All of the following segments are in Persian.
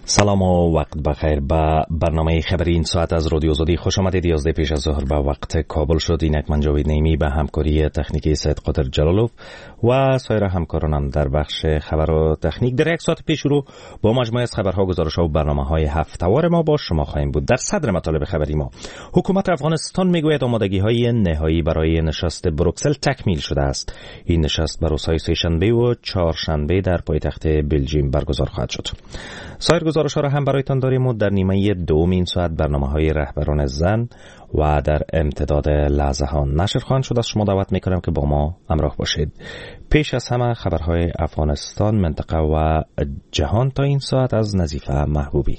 سلام و وقت بخیر. به برنامه خبری این ساعت از رادیو آزادی خوش آمدید. 11 پیش از ظهر به وقت کابل شد. اینک من جاوید نعیمی به همکاری تکنیکی سید قادر جلالوف و سایر همکارانم در بخش خبر و تکنیک در یک ساعت پیش رو با مجموعه از خبرها، گزارش‌ها و برنامه‌های هفته‌وار ما با شما خواهیم بود. در صدر مطالب خبری ما، حکومت افغانستان میگوید آمادگی‌های نهایی برای نشست بروکسل تکمیل شده است. این نشست بر روزهای سه‌شنبه و چهارشنبه در پایتخت بلژیم برگزار خواهد شد. سایر گزارش‌ها را هم برایتان داریم و در نیمه دوم این ساعت برنامه‌های رهبران زن و در امتداد لحظه ها نشر خواهند شد. از شما دعوت می‌کنم که با ما همراه باشید. پیش از همه خبرهای افغانستان، منطقه و جهان تا این ساعت از نظیفه محبوبی.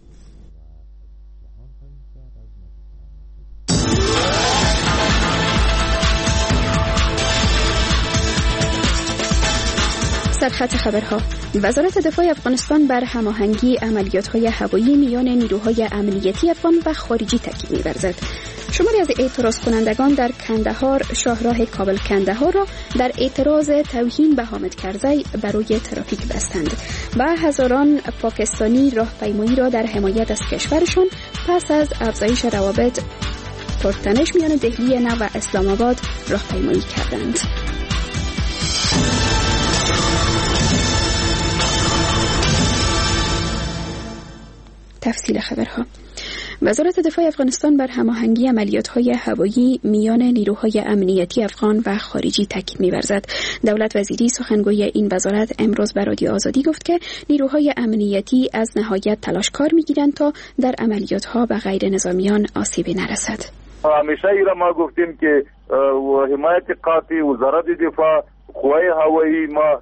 سرخط خبرها: وزارت دفاع افغانستان بر هماهنگی عملیات‌های هوایی میان نیروهای امنیتی افغان و خارجی تاکید می‌ورزد. شماری از اعتراض کنندگان در کندهار شاهراه کابل کندهار را در اعتراض توهین به حامد کرزی برای ترافیک بستند و هزاران پاکستانی راهپیمایی را در حمایت از کشورشان پس از افزایش روابط پرتنش میان دهلی نو و اسلام آباد راهپیمایی کردند. تفصیل خبرها: وزارت دفاع افغانستان بر هماهنگی عملیات‌های هوایی میان نیروهای امنیتی افغان و خارجی تاکید می‌ورزد. دولت وزیری سخنگوی این وزارت امروز به رادیو آزادی گفت که نیروهای امنیتی از نهایت تلاش کار می‌گیرند تا در عملیات‌ها به غیر نظامیان آسیبی نرسد. همیشه ایرا ما گفتیم که حمایت قاطع وزارت دفاع قوای هوایی ما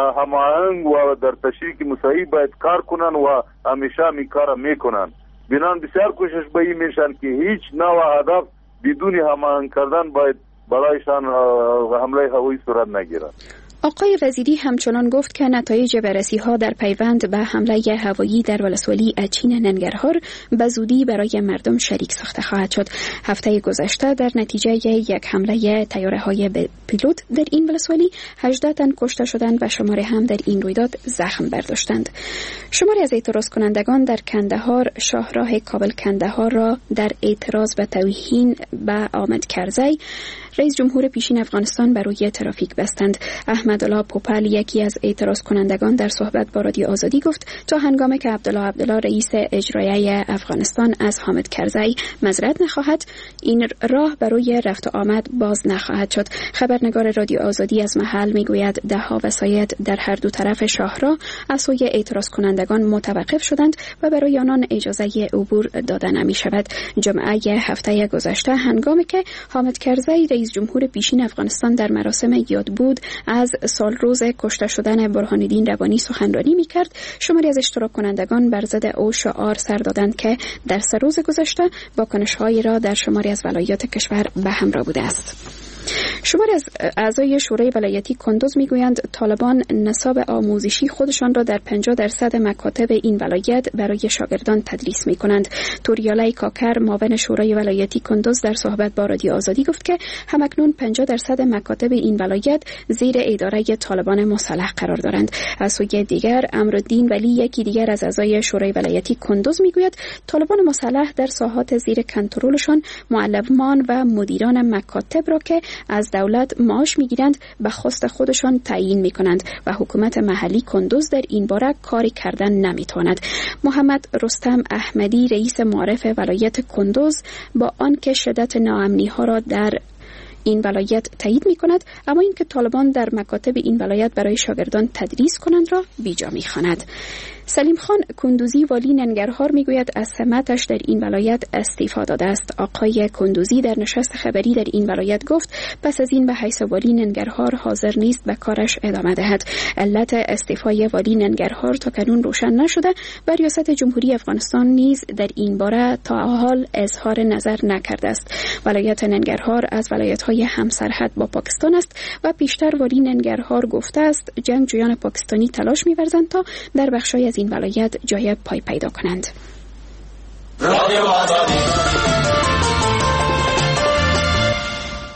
هماهنگ و در تشریک مساعی باید کار کنن و همیشه می کار میکنن. بنان بسیار کوشش به این میشن که هیچ نوع هدف بدون هماهنگ کردن باید برایشان حمله هوایی صورت نگیرد. آقای وزیری همچنان گفت که نتایج بررسی‌ها در پیوند به حمله هوایی در ولسوالی اچین ننگرهار به زودی برای مردم شریک ساخته خواهد شد. هفته گذشته در نتیجه یک حمله طیاره‌های پیلوت در این ولسوالی 18 تن کشته شدند و شماری هم در این رویداد زخم برداشتند. شماری از اعتراض کنندگان در کندهار شاهراه کابل کندهار را در اعتراض به توهین به حامد کرزی رئیس جمهور پیشین افغانستان بر روی ترافیک بستند. احمدالله پوپل، یکی از اعتراض کنندگان، در صحبت با رادیو آزادی گفت تا هنگامی که عبدالله رئیس اجرایی افغانستان از حامد کرزی معذرت نخواهد، این راه برای رفت و آمد باز نخواهد شد. خبرنگار رادیو آزادی از محل میگوید دهها وسایط در هر دو طرف شاهراه از سوی اعتراض کنندگان متوقف شدند و برای آنان اجازه عبور داده نمی شود. جمعه هفته گذشته هنگامی که حامد کرزی رئیس جمهور پیشین افغانستان در مراسم یادبود از سال روز کشته شدن برهان الدین ربانی سخنرانی می‌کرد، شماری از اشتراک کنندگان بر ضد او شعار سر دادند که در 3 روز گذشته واکنش‌هایی را در شماری از ولایات کشور به همراه بوده است. شماری از اعضای شورای ولایتی کندوز میگویند طالبان نصاب آموزشی خودشان را در 50% مکاتب این ولایت برای شاگردان تدریس میکنند. توریالای کاکر، معاون شورای ولایتی کندوز، در صحبت با رادیو آزادی گفت که همکنون 50% مکاتب این ولایت زیر اداره طالبان مسلح قرار دارند. از سوی دیگر امرالدین ولی، یکی دیگر از اعضای شورای ولایتی کندوز، میگوید طالبان مسلح در ساحات زیر کنترلشان معلمان و مدیران مکاتب را که از دولت معاش میگیرند به خواست خودشان تعیین میکنند و حکومت محلی کندوز در این باره کاری کردن نمیتواند. محمد رستم احمدی، رئیس معارف ولایت کندوز، با آنکه شدت ناامنی ها را در این ولایت تایید میکند، اما اینکه طالبان در مکاتب این ولایت برای شاگردان تدریس کنند را بیجا میخواند. سلیم خان کندوزی، والی ننگرهار، میگوید از سمتش در این ولایت استعفا داده است. آقای کندوزی در نشست خبری در این ولایت گفت پس از این به حیث والی ننگرهار حاضر نیست به کارش ادامه دهد. علت استعفای والی ننگرهار تا کنون روشن نشده و ریاست جمهوری افغانستان نیز در این باره تا حال اظهار نظر نکرده است. ولایت ننگرهار از ولایت‌های همسرحد با پاکستان است و پیشتر والی ننگرهار گفته است جنگجویان پاکستانی تلاش می‌ورزند تا در بخش‌های این ولایت جای پای پیدا کنند.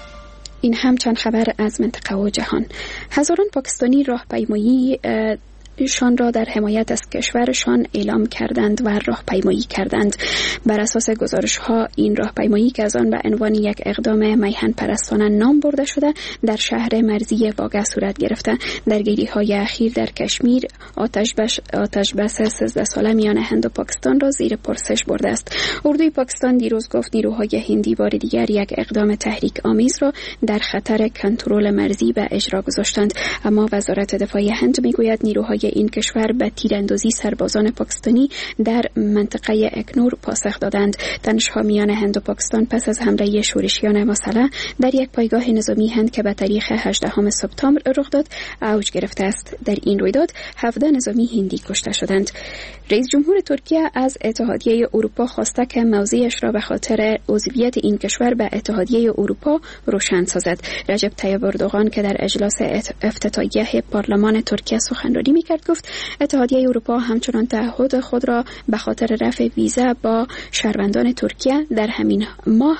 این هم چند خبر از منطقه و جهان. هزاران پاکستانی راهپیمایی شان را در حمایت از کشورشان اعلام کردند و راهپیمایی کردند. بر اساس گزارش‌ها این راهپیمایی که از آن به عنوان یک اقدام میهن پرستانه نام برده شده در شهر مرزی واگه صورت گرفته. درگیری‌های اخیر در کشمیر آتش بس 13 ساله میان هند و پاکستان را زیر پرسش برده است. اردوی پاکستان دیروز گفت نیروهای هندی بار دیگر یک اقدام تحریک آمیز را در خطر کنترل مرزی به اجرا گذاشتند، اما وزارت دفاع هند میگوید نیروهای این کشور به تیراندازی سربازان پاکستانی در منطقه اکنور پاسخ دادند. تنش‌ها میان هند و پاکستان پس از حمله شورشیان مسلح در یک پایگاه نظامی هند که به تاریخ 18 سپتامبر رخ داد اوج گرفته است. در این رویداد 17 نظامی هندی کشته شدند. رئیس جمهور ترکیه از اتحادیه اروپا خواسته که موضعش را به خاطر عضویت این کشور به اتحادیه اروپا روشن سازد. رجب طیب اردوغان که در اجلاس افتتاحیه پارلمان ترکیه سخنرانی می‌کرد گفت اتحادیه اروپا همچنان تعهد خود را به خاطر رفع ویزا با شهروندان ترکیه در همین ماه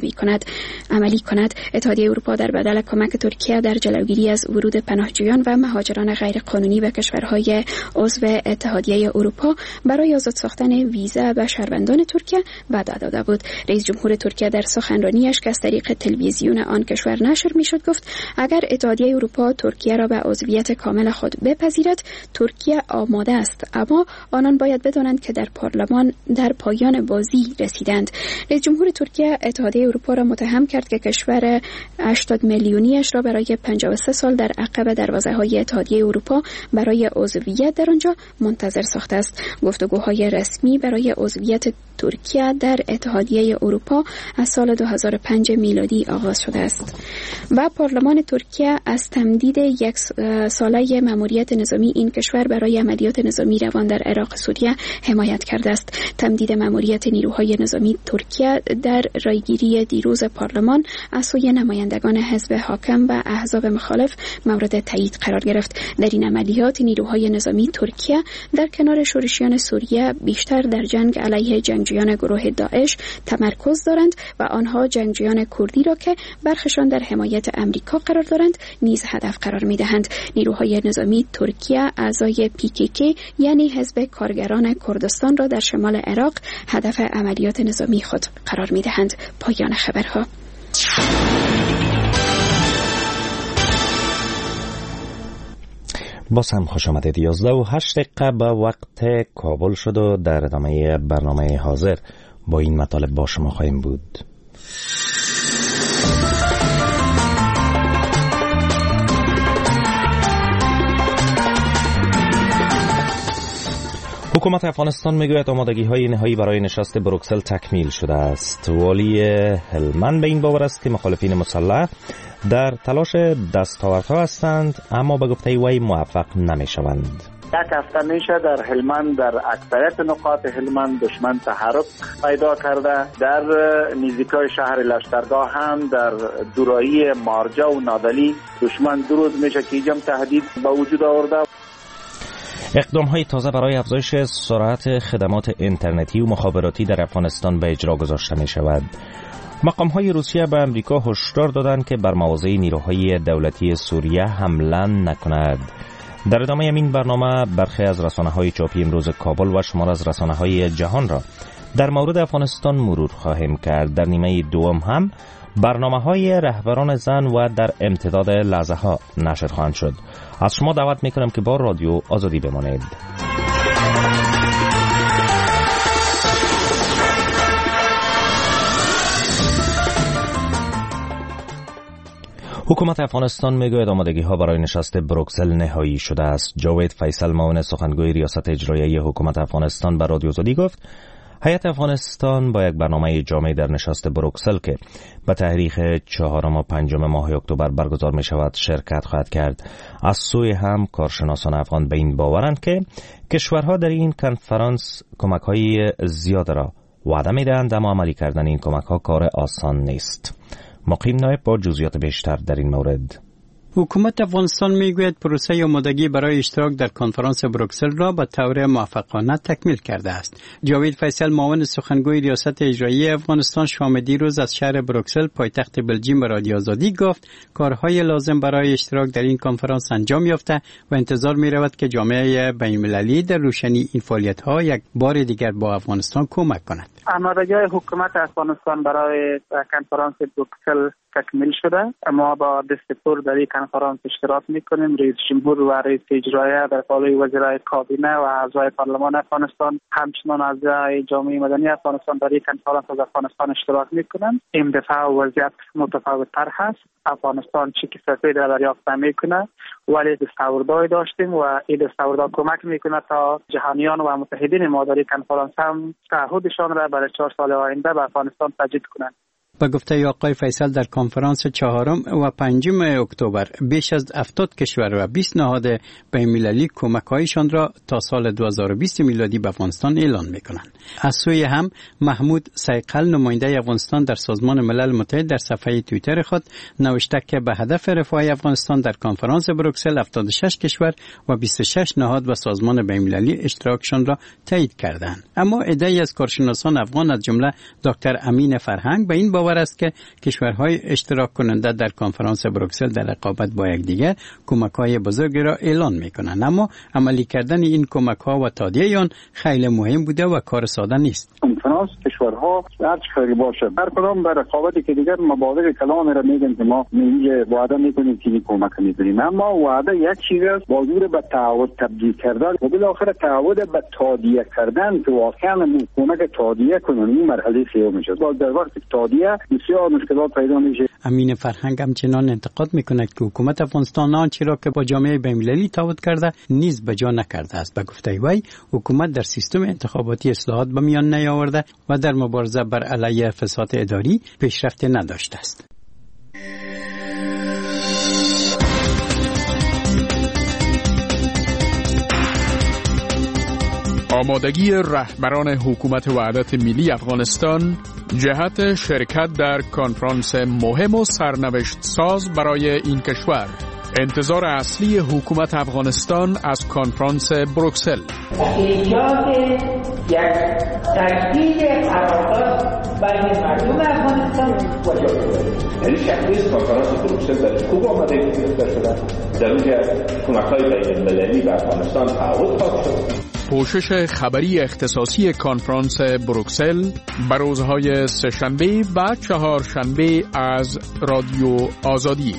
عملی کند. اتحادیه اروپا در بدل کمک ترکیه در جلوگیری از ورود پناهجویان و مهاجران غیرقانونی به کشورهای عضو اتحادیه اروپا برای آزاد ساختن ویزا به شهروندان ترکیه وعده داده بود. رئیس جمهور ترکیه در سخنرانیش که از طریق تلویزیون آن کشور نشر میشد گفت اگر اتحادیه اروپا ترکیه را به عضویت کامل خود بپذیرد ترکیه آماده است، اما آنان باید بدانند که در پارلمان در پایان بازی رسیدند. رئیس جمهور ترکیه اتحادیه اروپا را متهم کرد که کشور 80 میلیونیش را برای 53 سال در عقب دروازه‌های اتحادیه اروپا برای عضویت در آنجا منتظر ساخته است. گفتگوهای رسمی برای عضویت ترکیه در اتحادیه اروپا از سال 2005 میلادی آغاز شده است و پارلمان ترکیه از تمدید یک ساله مأموریت نظامی این کشور برای عملیات نظامی روان در عراق سوریه حمایت کرده است. تمدید مأموریت نیروهای نظامی ترکیه در رایگیری دیروز پارلمان از سوی نمایندگان حزب حاکم و احزاب مخالف مورد تایید قرار گرفت. در این عملیات نیروهای نظامی ترکیه در کنار شورشیان سوریه بیشتر در جنگ علیه جنگجویان گروه داعش تمرکز دارند و آنها جنگجویان کردی را که برخشان در حمایت امریکا قرار دارند نیز هدف قرار می‌دهند. نیروهای نظامی ترکیه اعضای PKK یعنی حزب کارگران کردستان را در شمال عراق هدف عملیات نظامی خود قرار می‌دهند. پایان خبرها. باز هم خوش آمدید. 11:08 به وقت کابل شد و در ادامه برنامه حاضر با این مطالب با شما خواهیم بود. حکومت افغانستان میگوید آمادگی‌های نهایی برای نشست بروکسل تکمیل شده است. والی هلمند به این باور است که مخالفین مسلح در تلاش دستاوردها هستند اما به گفته وی موفق نمی‌شوند. یک هفته میشه در هلمند در اکثریت نقاط هلمند دشمن تحرک پیدا کرده. در نزدیکای شهر لشکرگاه هم در دورایی مارجا و نادلی دشمن 2 روز میشه که اینجا تهدید به وجود آورده. اقدام‌های تازه برای افزایش سرعت خدمات اینترنتی و مخابراتی در افغانستان به اجرا گذاشته می‌شود. مقام‌های روسیه به امریکا هشدار دادند که بر مواضع نیروهای دولتی سوریه حمله نکند. در ادامه این برنامه برخی از رسانه‌های چاپی امروز کابل و شمار از رسانه‌های جهان را در مورد افغانستان مرور خواهیم کرد. در نیمه دوم هم برنامه‌های رهبران زن و در امتداد لحظه‌ها نشر خواهند شد. از شما دعوت می‌کنم که با رادیو آزادی بمانید. حکومت افغانستان میگوید آمادگی‌ها برای نشست بروکسل نهایی شده است. جاوید فیصل معاون سخنگوی ریاست اجرایی حکومت افغانستان به رادیو آزادی گفت هیئت افغانستان با یک برنامه جامع در نشست بروکسل که به تاریخ 4 و 5 ماه اکتبر برگزار می شود شرکت خواهد کرد. از سوی هم کارشناسان افغان به این باورند که کشورها در این کنفرانس کمک‌های زیاد را وعده می‌دهند اما عملی کردن این کمک‌ها کار آسان نیست. مقیم نایب با جزئیات بیشتر در این مورد. حکومت افغانستان میگوید پروسه آمادگی برای اشتراک در کنفرانس بروکسل را به طور موفقانه تکمیل کرده است. جاوید فیصل معاون سخنگوی ریاست اجرایی افغانستان شام دیروز از شهر بروکسل پایتخت بلژیم به رادیو آزادی گفت کارهای لازم برای اشتراک در این کنفرانس انجام یافته و انتظار می رود که جامعه بین‌المللی در روشنی این فعالیت‌ها یک بار دیگر با افغانستان کمک کند. آمادگی حکومت افغانستان برای کنفرانس بروکسل تکمیل شده. ما با دست پر در این کنفرانس اشتراک میکنیم. رئیس جمهور و رئیس اجرایی در قالب وزرای کابینه و اعضای پارلمان افغانستان همچنان اعضای جامعه مدنی افغانستان در این کنفرانس از افغانستان اشتراک میکنند. این دفعه وضعیت متفاوت تر هست. افغانستان چیک سفید را دریافت نمیکنه ولی دستاوردهای داشتیم و این دستاوردها کمک میکنه تا جهانیان و متحدین ما در این کنفرانس هم تعهدشان را برای 4 سال آینده به افغانستان تجدید کنند. به گفته آقای فیصل در کنفرانس 4 و 5 اکتبر بیش از 70 کشور و 20 نهاد بین‌المللی کمک‌هایشان را تا سال 2020 میلادی به افغانستان اعلان می‌کنند. از سوی هم محمود سیقل نماینده افغانستان در سازمان ملل متحد در صفحه توییتر خود نوشته که به هدف رفاه افغانستان در کنفرانس بروکسل 76 کشور و 26 نهاد و سازمان بین‌المللی اشتراکشان را تایید کردند. اما عده‌ای از کارشناسان افغان از جمله دکتر امین فرهنگ به این باور است که کشورهای اشتراک کننده در کنفرانس بروکسل در رقابت با یکدیگر کمک‌های بزرگی را اعلان می‌کنند، اما عملی کردن این کمک‌ها و تادیه آن خیلی مهم بوده و کار ساده نیست. کنفرانس کشورها هر چقدر باشه هر کدام در رقابت که دیگر مبالغ کلام را میگن که ما وعده میکنیم که این کمک می‌کنیم، اما وعده یک چیز است با زور به تعهد تبدیل کردن و بالاخره تعهد به تادیه کردن که واقعا کمک تادیه کنن. این مرحله سوم میشه. در وقتی تادیه بسیار مشکلات پیدا میشه. امین فرهنگ همچنان انتقاد میکند که حکومت افغانستان آنچه را که با جامعه بین‌المللی تعهد کرده نیز به جا نکرده است. به گفته وی حکومت در سیستم انتخاباتی اصلاحات به میان نیاورده و در مبارزه بر علیه فساد اداری پیشرفت نداشته است. آمادگی رهبران حکومت وحدت ملی افغانستان جهت شرکت در کنفرانس مهم و سرنوشت ساز برای این کشور. انتظار اصلی حکومت افغانستان از کنفرانس بروکسل ایجاد یک تجدید قرارداد بین مردم افغانستان و جامعه. یعنی شکل کنفرانس بروکسل در خوب آمادگی گرفته شده. در اونجا کمک‌های بین‌المللی به افغانستان تعهد خواهد شد. پوشش خبری اختصاصی کنفرانس بروکسل به روزهای سه‌شنبه و چهارشنبه از رادیو آزادی.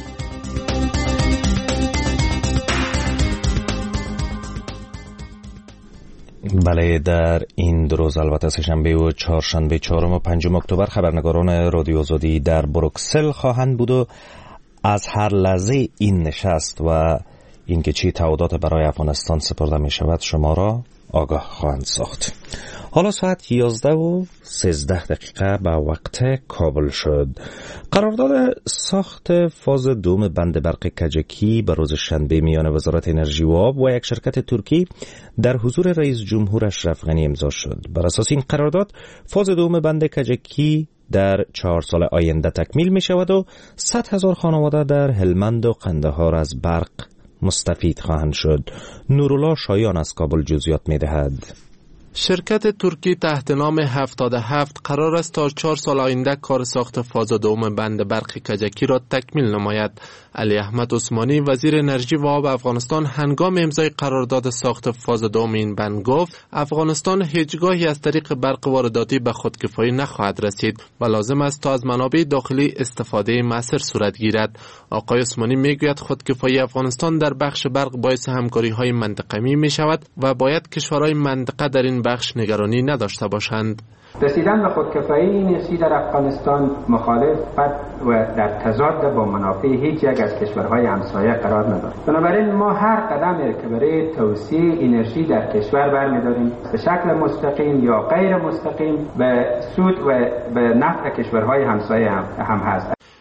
بله، در این 2 روز البته سه‌شنبه و چهارشنبه 4 و 5 اکتبر خبرنگاران رادیو آزادی در بروکسل خواهند بود و از هر لحظه این نشست و اینکه چی تعهدات برای افغانستان سپرده می شود شما را آگاه خواهند ساخت. حالا ساعت 11:13 به وقت کابل شد. قرارداد ساخت فاز دوم بند برق کجکی به روز شنبه میان وزارت انرژی و آب و یک شرکت ترکی در حضور رئیس جمهور اشرف غنی امضا شد. بر اساس این قرارداد فاز دوم بند کجکی در 4 سال آینده تکمیل می شود و 100,000 خانواده در هلمند و قندهار از برق مستفید خواهند شد. نورالله شایان از کابل جزئیات می دهد. شرکت ترکی تحت نام 77 قرار است تا 4 سال آینده کار ساخت فاز دوم بند برق کجکی را تکمیل نماید. علی احمد عثمانی وزیر انرژی و آب افغانستان هنگام امضای قرارداد ساخت فاز دوم این بند گفت افغانستان هیچگاهی از طریق برق وارداتی به خودکفایی نخواهد رسید و لازم است تا از منابع داخلی استفاده مؤثر صورت گیرد. آقای عثمانی میگوید خودکفایی افغانستان در بخش برق باعث همکاری‌های منطقه‌ای می‌شود و باید کشورهای منطقه در این بخش نگرانی نداشته باشند. رسیدن به خودکفایی انرژی در افغانستان مخالفت و در تضاد با منافع هیچ یک از کشورهای همسایه قرار ندارد. بنابراین ما هر قدمی که برای توسعه انرژی در کشور برمی‌داریم به شکل مستقیم یا غیر مستقیم به سود و به نفع کشورهای همسایه هم هست.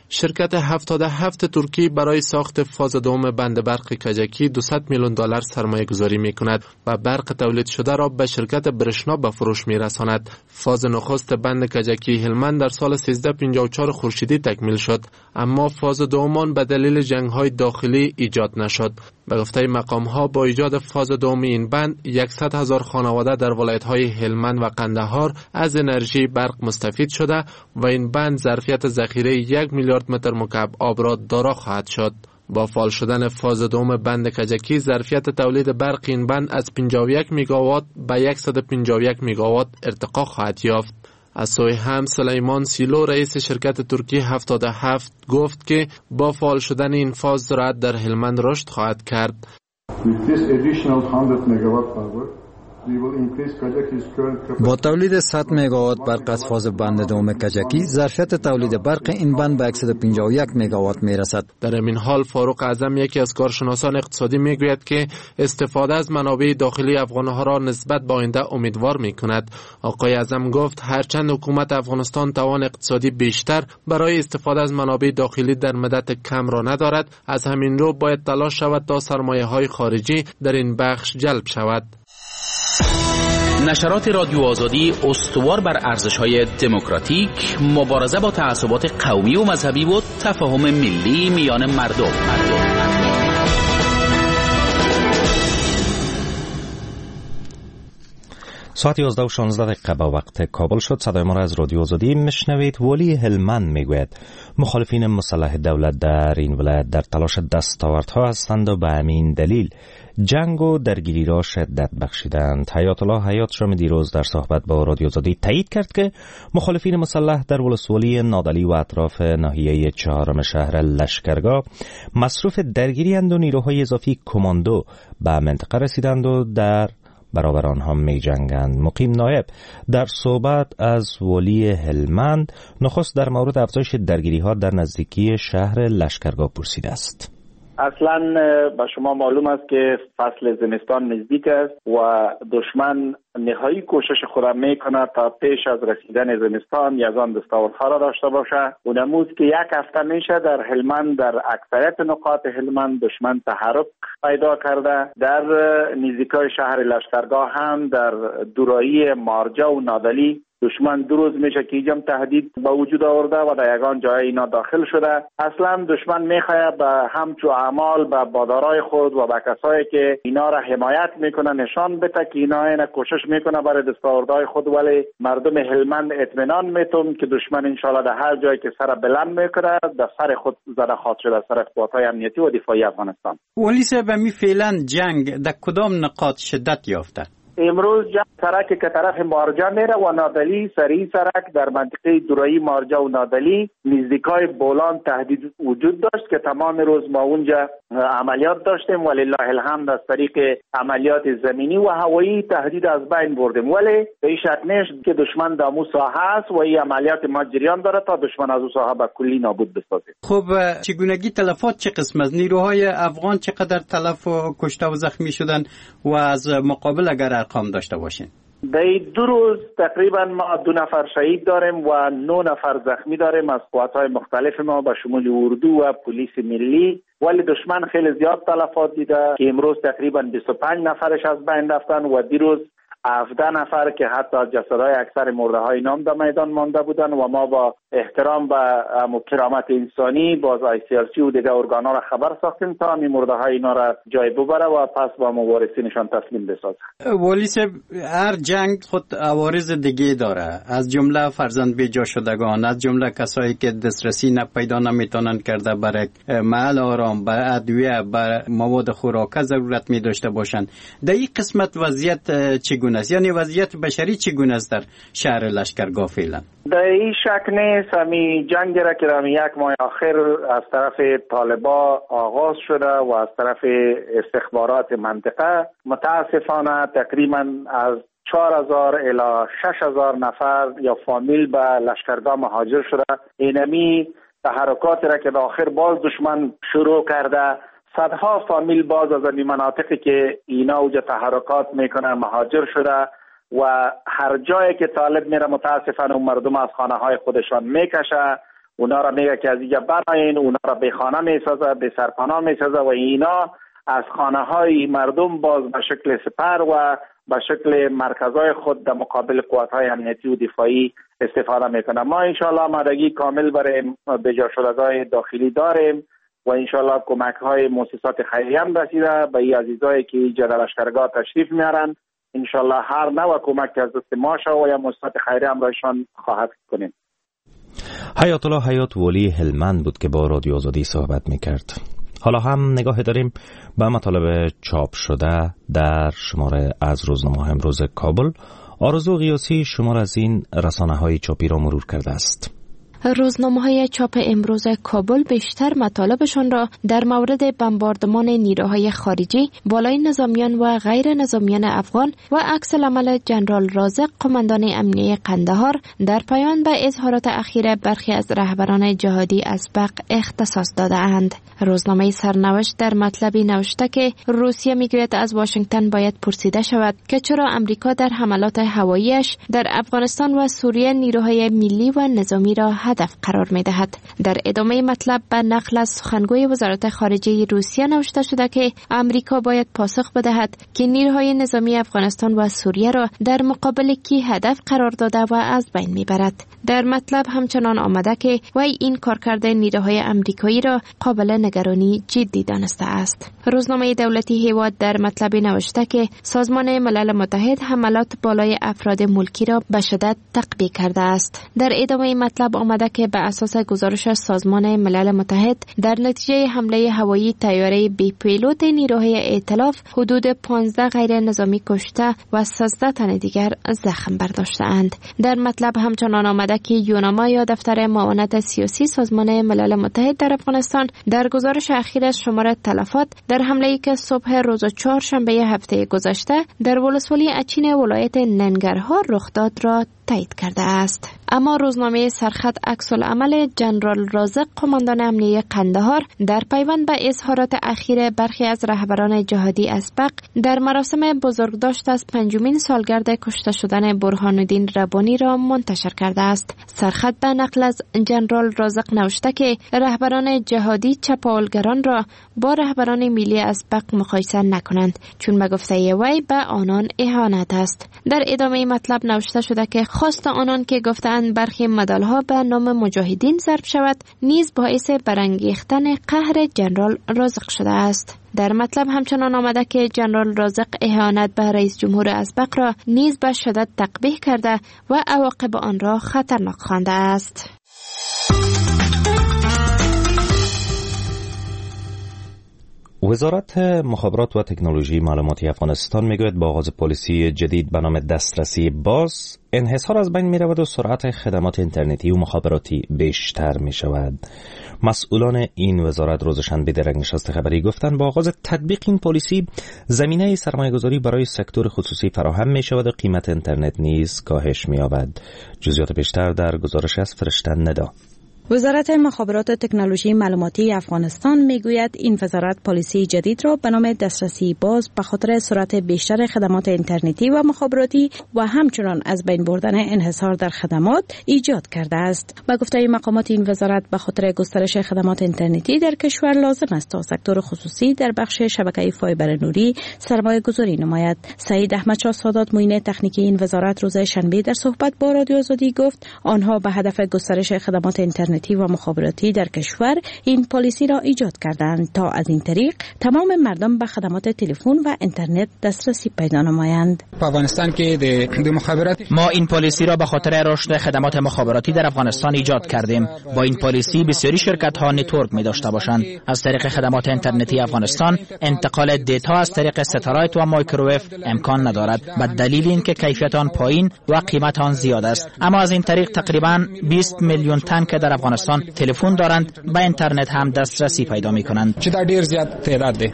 شرکت 77 ترکی برای ساخت فاز دوم بند برق کجکی 200 میلیون دلار سرمایه گذاری می کند و برق تولید شده را به شرکت برشنا به فروش می رساند. فاز نخست بند کجکی هلمند در سال 1354 خورشیدی تکمیل شد، اما فاز دوم به دلیل جنگ های داخلی ایجاد نشد. به گفته مقام ها با ایجاد فاز دوم این بند 100,000 خانواده در ولایت های هلمند و قندهار از انرژی برق مستفید شده و این بند ظرفیت ذخیره 1 میلیارد متر مکعب آب را دارا خواهد شد. با فعال شدن فاز دوم بند کجکی ظرفیت تولید برق این بند از 51 میگاوات به 151 میگاوات ارتقا خواهد یافت. از سوی هم سلیمان سیلو رئیس شرکت ترکی 77 گفت که با فعال شدن این فاز زراعت در هلمند رشد خواهد کرد. با تولید 100 مگاوات برق از فاز بند دوم کجکی ظرفیت تولید برق این بند به 151 مگاوات می رسد. در این حال فاروق اعظم یکی از کارشناسان اقتصادی می گوید که استفاده از منابع داخلی افغانها را نسبت به آینده امیدوار می کند. آقای اعظم گفت هرچند حکومت افغانستان توان اقتصادی بیشتر برای استفاده از منابع داخلی در مدت کم را ندارد، از همین رو باید تلاش شود تا سرمایه های خارجی در این بخش جلب شود. نشرات رادیو آزادی استوار بر ارزش‌های دموکراتیک، مبارزه با تعصبات قومی و مذهبی و تفاهم ملی میان مردم. ساعت 11:16 به وقت کابل شد. صدای ما را از رادیو آزادی میشنوید. ولی هلمند میگوید مخالفین مسلح دولت در این ولایت در تلاش دستاوردها هستند و به همین دلیل جنگ و درگیری را شدت بخشیدند. حیات الله حیات شام دیروز در صحبت با رادیو آزادی تایید کرد که مخالفین مسلح در ولسوالی نادعلی و اطراف ناحیه 4 شهر لشکرگاه مصروف درگیری اند و نیروهای اضافی کماندو به منطقه رسیدند و در برابر آنها می جنگند. مقیم نایب در صحبت از ولی هلمند نخست در مورد افزایش درگیری ها در نزدیکی شهر لشکرگاه پرسیده است. اصلا به شما معلوم است که فصل زمستان نزدیک است و دشمن نهایی کوشش خود را میکنه تا پیش از رسیدن زمستان یزدان دستاوردها را داشته باشه. اونموز که یک هفته میشه در هلمند، در اکثریت نقاط هلمند دشمن تحرک پیدا کرده. در نزدیکای شهر لشکرگاه هم در دورایی مارجا و نادعلی دشمن 2 روز میشه که اینجا تهدید به وجود آورده و در یگان جای اینا داخل شده. اصلا دشمن میخواد به همچو اعمال به بادارای خود و به کسایی که اینا را حمایت میکنه نشان بده که اینا کوشش میکنه برای دستاوردهای خود، ولی مردم هلمند اطمینان میتون که دشمن انشالله در هر جایی که سر بلند میکنه در سر خود زده خواهد شده، سر قواتهای امنیتی و دفاعی افغانستان. ولی سبمی فعلا جنگ در کدام نقاط شدت یافته؟ امروز جنگ سرک که طرف مارجا میره و نادعلی سری سرک در منطقه دورایی مارجا و نادعلی نزدیکای بولان تهدید وجود داشت که تمام روز ما اونجا عملیات داشتیم، ولله الحمد از طریق عملیات زمینی و هوایی تهدید از بین بردیم، ولی به این شک نیست که دشمن در مو ساحه است و این عملیات ما جریان داره تا دشمن از اون ساحه به کلی نابود بسازه. خب چگونگی تلفات چه قسم از نیروهای افغان چقدر تلف و کشته و زخمی شدن و از مقابل اگر ارقام داشته باشین؟ در 2 روز تقریبا ما 2 نفر شهید داریم و 9 نفر زخمی داریم از قوات‌های مختلف ما به شمول اردو و پلیس ملی، ولی دشمن خیلی زیاد تلفات دیده که امروز تقریبا 25 نفرش از بین رفتن و دیروز 17 نفر که حتی جسدهای اکثر مرده‌های نام در میدان مانده بودن و ما با احترام به کرامت انسانی باز ICRC و دیگر ارگان‌ها را خبر ساختیم تا این مرده‌های اینا را جای ببره و پس با مبارزینشان تسلیم بسازه. ولی هر جنگ خود عوارض دیگه داره، از جمله فرزند بیجا شدگان، از جمله کسایی که دسترسی پیدا نمیتونن کرده برای محل آرام، برای ادویه، برای مواد خوراکی ضرورت می داشته باشن. در این قسمت وضعیت چگونه است؟ یعنی وضعیت بشری چگونه است در شهر لشکرگاه فعلا؟ در این شک نیست همی جنگ را که در 1 ماه آخر از طرف طالبا آغاز شده و از طرف استخبارات منطقه متاسفانه تقریبا از 4000 الی 6000 نفر یا فامیل به لشکرگاه مهاجر شده. اینمی تحرکات را که داخل باز دشمن شروع کرده، صدها فامیل باز از این مناطقی که اینا اوجا تحرکات میکنن مهاجر شده و هر جایی که طالب میره متاسفانه مردم از خانه های خودشان میکشه اونا را میگه که از اینجا براین، اونا را به خانه میسازه، به سرپناه میسازه و اینا از خانه های مردم باز به شکل سپر و به شکل مرکزهای خود در مقابل قوات های امنیتی و دفاعی استفاده میکنه. ما انشالله آمادگی کامل برای بجا شدگاه داخلی داریم و انشالله کمک های مؤسسات خیریه هم رسیده به این عزیزایی که اینجا در لشکرگاه تشریف میارن. انشالله هر نوع کمک از دست ما و یا مؤسسات خیریه هم رایشان خواهد کنیم. حیات الله حیات ولی هلمند بود که با رادیو آزادی صحبت میکرد. حالا هم نگاه داریم به مطالب چاپ شده در شماره از روزنامه امروز کابل. آرزو قیاسی شمار از این رسانه‌های چاپی را مرور کرده است. روزنامه‌های چاپ امروز کابل بیشتر مطالبشان را در مورد بمباردمان نیروهای خارجی بالای نظامیان و غیر نظامیان افغان و عکس العمل جنرال رازق قماندان امنیه قندهار در پایان به اظهارات اخیر برخی از رهبران جهادی اسبق اختصاص داده اند. روزنامه سرنوشت در مطلبی نوشته که روسیه میگوید از واشنگتن باید پرسیده شود که چرا امریکا در حملات هواییش در افغانستان و سوریه نیروهای ملی و نظامی را هدف قرار می دهد. در ادامه مطلب به نقل از سخنگوی وزارت خارجه روسیه نوشته شده که امریکا باید پاسخ بدهد که نیروهای نظامی افغانستان و سوریه را در مقابل کی هدف قرار داده و از بین می برد. در مطلب همچنان آمده که وی این کارکرد نیروهای امریکایی را قابل نگرانی جدی دانسته است. روزنامه دولتی هیواد در مطلبی نوشته که سازمان ملل متحد حملات بالای افراد ملکی را به شدت تقبیح کرده است. در ادامه مطلب آمده که به اساس گزارش سازمان ملل متحد در نتیجه حمله هوایی طیاره بی پیلوت نیروهای ائتلاف حدود 15 غیر نظامی کشته و 13 تن دیگر زخم برداشته‌اند. در مطلب همچنان آمده که یوناما یا دفتر معاونت سیاسی سازمان ملل متحد در افغانستان در گزارش اخیرش شمار تلفات در حمله‌ای که صبح روز چهارشنبه هفته گذشته در ولسوالی اچین ولایت ننگرهار رخ داد را تایید کرده است. اما روزنامه سرخط عکس العمل جنرال رازق قماندان امنیه قندهار در پیوند به اظهارات اخیر برخی از رهبران جهادی اسبق در مراسم بزرگداشت از 5مین سالگرد کشته شدن برهان الدین ربانی را منتشر کرده است. سرخط به نقل از جنرال رازق نوشته که رهبران جهادی چپاولگران را با رهبران ملی اسبق مقایسه نکنند، چون به گفته وی به آنان اهانت است. در ادامه مطلب نوشته شده که خواست آنان که گفتند برخی مدالها به نام مجاهدین ضرب شود نیز باعث برانگیختن قهر جنرال رازق شده است. در مطلب همچنان آمده که جنرال رازق اهانت به رئیس جمهور اسبق را نیز به شدت تقبیح کرده و عواقب آن را خطرناک خوانده است. وزارت مخابرات و تکنولوژی معلوماتی افغانستان میگوید با آغاز پالیسی جدید به نام دسترسی باز، انحصار از بین میرود و سرعت خدمات اینترنتی و مخابراتی بیشتر می شود. مسئولان این وزارت روز شنبه در یک نشست خبری گفتند با آغاز تطبیق این پالیسی زمینه سرمایه‌گذاری برای سکتور خصوصی فراهم می شود و قیمت اینترنت نیز کاهش می یابد. جزئیات بیشتر در گزارش از فرشته ندا. وزارت مخابرات و تکنولوژی معلوماتی افغانستان میگوید این وزارت پالیسی جدید را به نام دسترسی باز به خاطر سرعت بیشتر خدمات اینترنتی و مخابراتی و همچنان از بین بردن انحصار در خدمات ایجاد کرده است. با گفته مقامات این وزارت به خاطر گسترش خدمات اینترنتی در کشور لازم است تا سکتور خصوصی در بخش شبکه فایبر نوری سرمایه گذاری نماید. سعید احمدشاه سادات معین تکنیکی این وزارت روز شنبه در صحبت با رادیو آزادی گفت آنها به هدف گسترش خدمات اینترنتی و مخابراتی در کشور این پالیسی را ایجاد کردند تا از این طریق تمام مردم به خدمات تلفن و اینترنت دسترسی پیدا نمایند. افغانستان که د مخابرات ما این پالیسی را به خاطر رشد خدمات مخابراتی در افغانستان ایجاد کردیم. با این پالیسی بسیاری شرکت ها نتورک می داشته باشند. از طریق خدمات اینترنتی افغانستان انتقال دیتا از طریق ستلایت و مایکروویو امکان ندارد به دلیل اینکه کیفیت آن پایین و قیمت آن زیاد است. اما از این طریق تقریبا 20 میلیون تن که در افغانستان تلفن دارند به اینترنت هم دسترسی پیدا می کنند. چې دا ډیر زیات تعداد دی.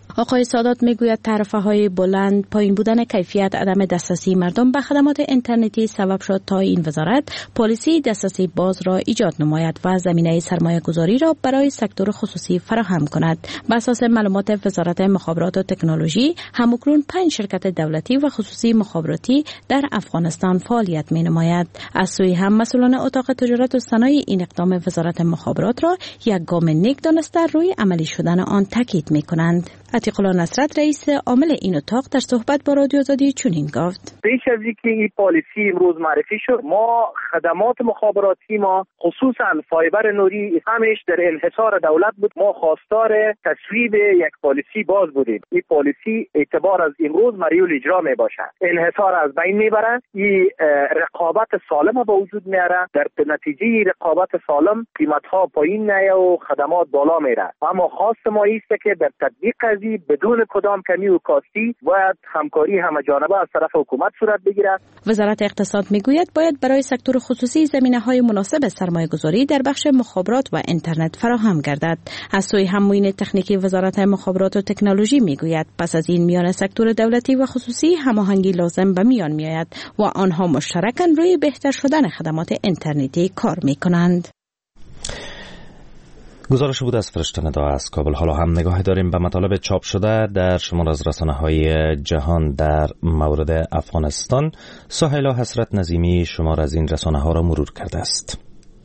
آقای سادات میگوید تعرفه‌های بلند، پایین بودن کیفیت، عدم دسترسی مردم به خدمات اینترنتی سبب شد تا این وزارت پالیسی دسترسی باز را ایجاد نماید و زمینه سرمایه‌گذاری را برای سکتور خصوصی فراهم کند. بر اساس معلومات وزارت مخابرات و تکنولوژی، همکنون 5 شرکت دولتی و خصوصی مخابراتی در افغانستان فعالیت می‌نماید. از سوی هم مسئولان اتاق تجارت و صنایع این اقدام وزارت مخابرات را یک گام نیک دانسته روی عملی شدن آن تاکید می‌کنند. عتیق الله نصرت رئیس عامل این اتاق در صحبت با رادیو آزادی چنین گفت: پیش از اینکه این پالیسی امروز معرفی شد، ما خدمات مخابراتی ما خصوصا فایبر نوری همش در انحصار دولت بود. ما خواستار تصویب یک پالیسی باز بودیم. این پالیسی اعتبار از امروز مریول اجرا می باشد. انحصار از بین میبرد. این رقابت سالم به وجود میاره. در نتیجه رقابت سالم قیمت ها پایین نیه و خدمات بالا میره. اما خواست ما است که در تطبیق بدون کدام کمی و کاستی باید همکاری همه جانبه از طرف حکومت صورت بگیرد. وزارت اقتصاد میگوید باید برای سکتور خصوصی زمینه‌های مناسب سرمایه‌گذاری در بخش مخابرات و اینترنت فراهم گردد. از سوی هم‌موین تکنیکی وزارت مخابرات و تکنولوژی میگوید پس از این میان سکتور دولتی و خصوصی هماهنگی لازم به میان میآید و آنها مشترکاً روی بهتر شدن خدمات اینترنتی کار میکنند. گزارش بود از فرشته ندا از کابل. حالا هم نگاه داریم به مطالب چاپ شده در شمار از رسانه‌های جهان در مورد افغانستان. سهیلا حسرت نظیمی شمار از این رسانه‌ها را مرور کرده است.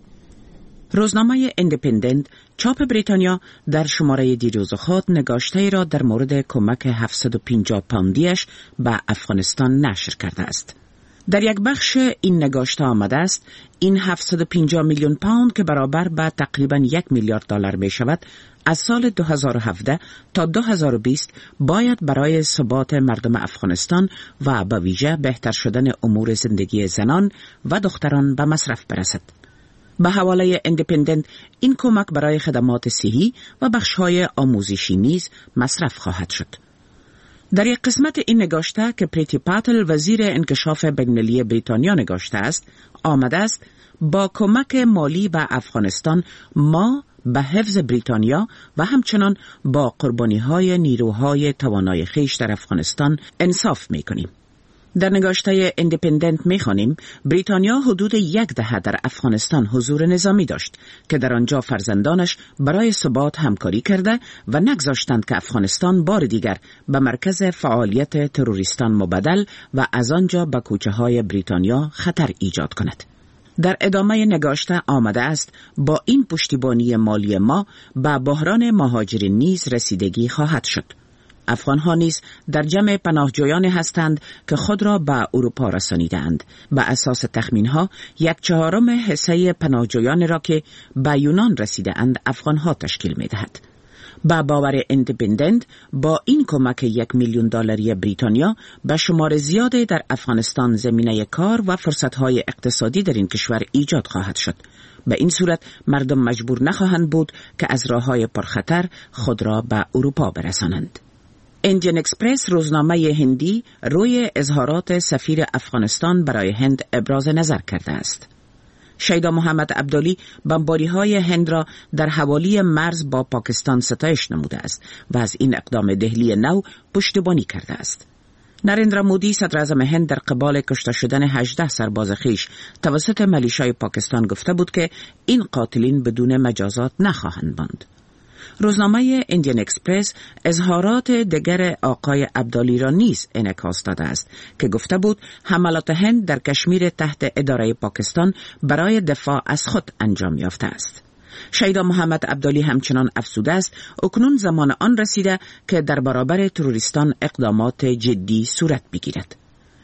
روزنامه ایندیپندنت چاپ بریتانیا در شماره دیروز خود نگاشته را در مورد کمک 750 پوندیش به افغانستان نشر کرده است. در یک بخش این نگاشته آمده است این 750 میلیون پوند که برابر به تقریباً 1 میلیارد دلار می شود از سال 2017 تا 2020 باید برای ثبات مردم افغانستان و به ویژه بهتر شدن امور زندگی زنان و دختران به مصرف برسد. به حواله ایندیپندنت این کمک برای خدمات صحی و بخش‌های آموزشی نیز مصرف خواهد شد. در یک قسمت این نگاشته که پریتی پاتل وزیر انکشاف بین‌المللی بریتانیا نگاشته است، آمده است با کمک مالی به افغانستان ما به حفظ بریتانیا و همچنان با قربانی‌های نیروهای توانای خویش در افغانستان انصاف می‌کنیم. در نگاشته ایندیپندنت می‌خوانیم بریتانیا حدود 1 دهه در افغانستان حضور نظامی داشت که در آنجا فرزندانش برای ثبات همکاری کرده و نگذاشتند که افغانستان بار دیگر به مرکز فعالیت تروریستان مبدل و از آنجا به کوچه‌های بریتانیا خطر ایجاد کند. در ادامه نگاشته آمده است با این پشتیبانی مالی ما به بحران مهاجرین نیز رسیدگی خواهد شد. افغان‌ها نیز در جمع پناهجویان هستند که خود را به اروپا رسانیدند. به اساس تخمین‌ها 1/4 حصه پناهجویان را که به یونان رسیده اند افغان‌ها تشکیل می‌دهد. با باور ایندیپندنت با این کمک 1 میلیون دلاری بریتانیا به شمار زیادی در افغانستان زمینه کار و فرصت‌های اقتصادی در این کشور ایجاد خواهد شد. به این صورت مردم مجبور نخواهند بود که از راه‌های پرخطر خود را به اروپا برسانند. ایندین اکسپرس روزنامه هندی روی اظهارات سفیر افغانستان برای هند ابراز نظر کرده است. شیدا محمد عبدالی بمباری‌های هند را در حوالی مرز با پاکستان ستایش نموده است و از این اقدام دهلی نو پشتیبانی کرده است. نریندرا مودی صدر اعظم هند در قبال کشته شدن 18 سرباز خویش توسط ملیشای پاکستان گفته بود که این قاتلین بدون مجازات نخواهند ماند. روزنامه ایندین اکسپرس اظهارات دیگر آقای عبدالی را نیز انعکاس داده است که گفته بود حملات هند در کشمیر تحت اداره پاکستان برای دفاع از خود انجام یافته است. شیدا محمد عبدالی همچنان افزوده است اکنون زمان آن رسیده که در برابر تروریستان اقدامات جدی صورت بگیرد.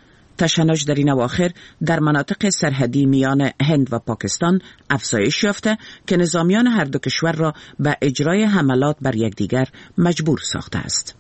تشنج در این اواخر در مناطق سرحدی میان هند و پاکستان افزایش یافته که نظامیان هر دو کشور را به اجرای حملات بر یکدیگر مجبور ساخته است.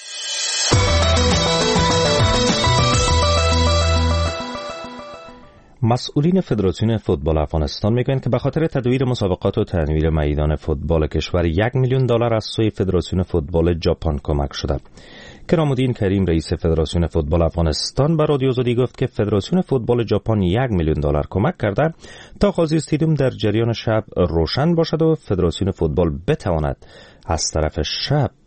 مسئولین فدراسیون فوتبال افغانستان میگویند که به خاطر تدویر مسابقات و تنویر میدان فوتبال کشور 1 میلیون دلار از سوی فدراسیون فوتبال ژاپن کمک شده. کرامالدین کریم رئیس فدراسیون فوتبال افغانستان به رادیو آزادی گفت که فدراسیون فوتبال ژاپن 1 میلیون دلار کمک کرده تا قاضی استادیوم در جریان شب روشن باشد و فدراسیون فوتبال بتواند از طرف شب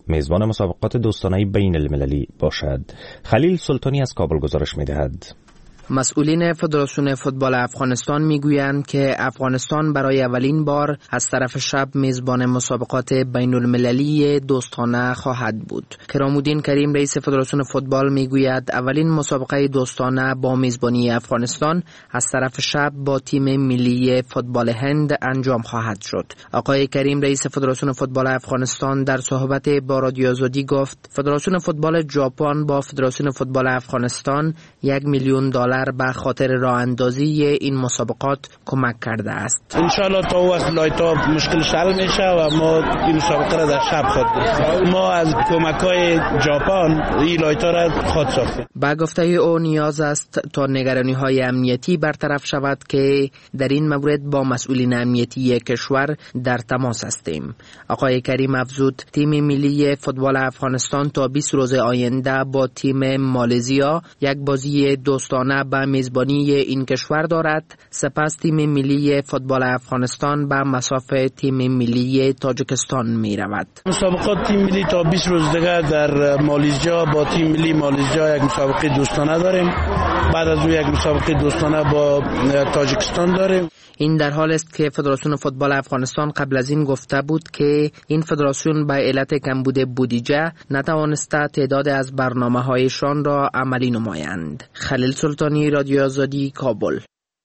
میزبان مسابقات دوستانه بین المللی باشد. خلیل سلطانی از کابل گزارش می‌دهد. مسئولین فدراسیون فوتبال افغانستان میگویند که افغانستان برای اولین بار از طرف شب میزبان مسابقات بین المللی دوستانه خواهد بود. کرامالدین کریم رئیس فدراسیون فوتبال میگوید اولین مسابقه دوستانه با میزبانی افغانستان از طرف شب با تیم ملی فوتبال هند انجام خواهد شد. آقای کریم رئیس فدراسیون فوتبال افغانستان در صحبت با رادیو آزادی گفت فدراسیون فوتبال ژاپن با فدراسیون فوتبال افغانستان $1 میلیون به خاطر راه اندازی این مسابقات کمک کرده است. ان شاء الله تا وقت لایتا مشکل حل میشه و ما این مسابقه را در شب خواهیم. ما از کمک‌های ژاپن این لایتا را خواهیم ساختیم. با گفته او نیاز است تا نگرانی‌های امنیتی برطرف شود که در این مورد با مسئولین امنیتی کشور در تماس هستیم. آقای کریم افزود تیم ملی فوتبال افغانستان تا 20 روز آینده با تیم مالزیا یک بازی دوستانه به میزبانی این کشور دارد. سپس تیم ملی فوتبال افغانستان به مسافه تیم ملی تاجیکستان می رود. مسابقات تیم ملی تا 20 روز دیگر در مالزیا با تیم ملی مالزیا یک مسابقه دوستانه داریم. بعد از اون یک مسابقه دوستانه با تاجیکستان داریم. این در حال است که فدراسیون فوتبال افغانستان قبل از این گفته بود که این فدراسیون به علت کمبود بودجه نتوانسته تعداد از برنامه‌هایشان را عملی نمایند. خلیل سلطانی، رادیو آزادی، کابل.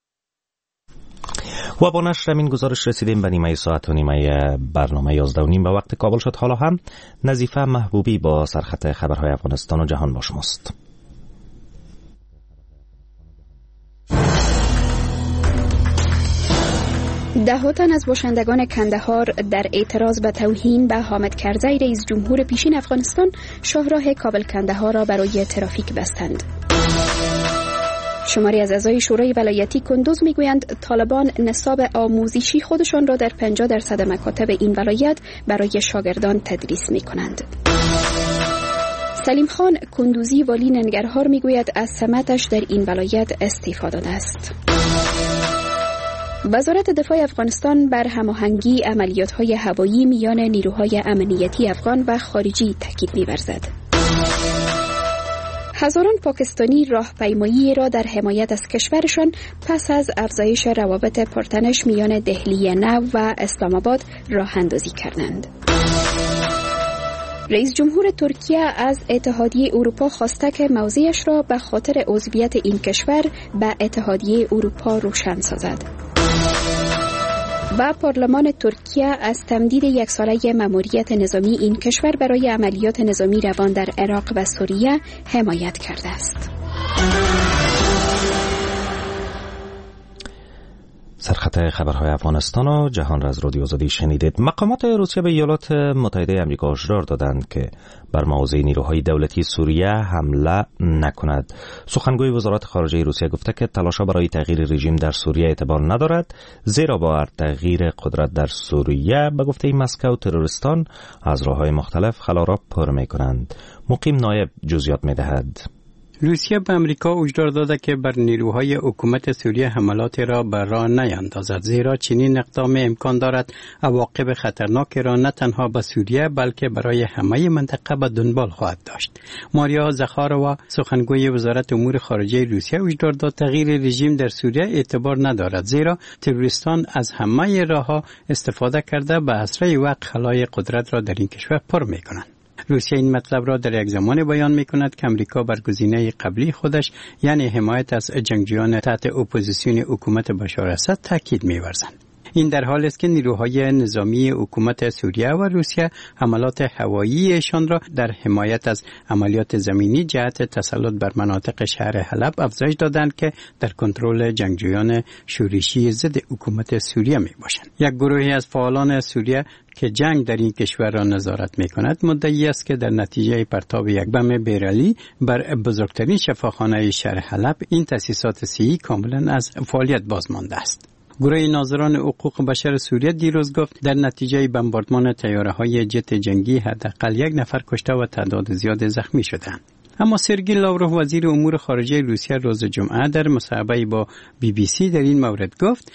و با نشر این گزارش رسیدیم به نیمه ساعت و نیمه برنامه 11:30 به وقت کابل شد. حالا هم نظیفه محبوبی با سرخط خبرهای افغانستان و جهان با شماست. ده‌ها تن از باشندگان کندهار در اعتراض به توهین به حامد کرزی رئیس جمهور پیشین افغانستان شاهراه کابل کندهار را برای ترافیک بستند. شماری از اعضای شورای ولایتی کندوز میگویند طالبان نصاب آموزشی خودشان را در 50% مکاتب این ولایت برای شاگردان تدریس می‌کنند. سلیم خان کندوزی والی ننگرهار میگوید از سمتش در این ولایت استعفا داده است. وزارت دفاع افغانستان بر هماهنگی عملیات‌های هوایی میان نیروهای امنیتی افغان و خارجی تاکید می‌ورزد. هزاران پاکستانی راهپیمایی را در حمایت از کشورشان پس از افزایش روابط پرتنش میان دهلی نو و اسلام آباد راه اندازی کردند. رئیس جمهور ترکیه از اتحادیه اروپا خواسته که موضعش را به خاطر عضویت این کشور به اتحادیه اروپا روشن سازد. و پارلمان ترکیه از تمدید 1 ساله مأموریت نظامی این کشور برای عملیات نظامی روان در عراق و سوریه حمایت کرده است. سرخط خبرهای افغانستان و جهان را از رادیو آزادی شنیدید. مقامات روسیه به ایالات متحده آمریکا هشدار دادند که بر مواضع نیروهای دولتی سوریه حمله نکند. سخنگوی وزارت خارجه روسیه گفته که تلاش‌ها برای تغییر رژیم در سوریه اعتبار ندارد، زیرا با تغییر قدرت در سوریه به گفته مسکو تروریستان از راه‌های مختلف خلا را پر می‌کنند. مقیم نایب جزئیات می‌دهد. روسیه به امریکا هشدار داده که بر نیروهای حکومت سوریه حملات را بر راه نیندازد، زیرا چنین اقدام امکان دارد عواقب خطرناک را نه تنها به سوریه بلکه برای همه منطقه به دنبال خواهد داشت. ماریا زخاروا سخنگوی وزارت امور خارجه روسیه هشدار داد تغییر رژیم در سوریه اعتبار ندارد، زیرا تروریستان از همه راه‌ها استفاده کرده به اسرع وقت خلای قدرت را در این کشور پر می‌کنند. روسیه این مطلب را در یک زمان بیان می‌کند که امریکا بر گزینه قبلی خودش یعنی حمایت از جنگجویان تحت اپوزیسیون حکومت بشار اسد تاکید می‌ورزند. این در حالی است که نیروهای نظامی حکومت سوریه و روسیه حملات هواییشان را در حمایت از عملیات زمینی جهت تسلط بر مناطق شهر حلب افزایش دادند که در کنترل جنگجویان شورشی ضد حکومت سوریه میباشند. یک گروهی از فعالان سوریه که جنگ در این کشور را نظارت می‌کند مدعی است که در نتیجه پرتاب یک بم بیرلی بر بزرگترین شفاخانه شهر حلب این تأسیسات صحی کاملا از فعالیت باز مانده است. گروه ناظران حقوق بشر سوریه دیروز گفت در نتیجه بمباردمان طیاره‌های جت جنگی حداقل 1 نفر کشته و تعداد زیاد زخمی شدند. اما سرگی لاوروف وزیر امور خارجه روسیه روز جمعه در مصاحبه با BBC در این مورد گفت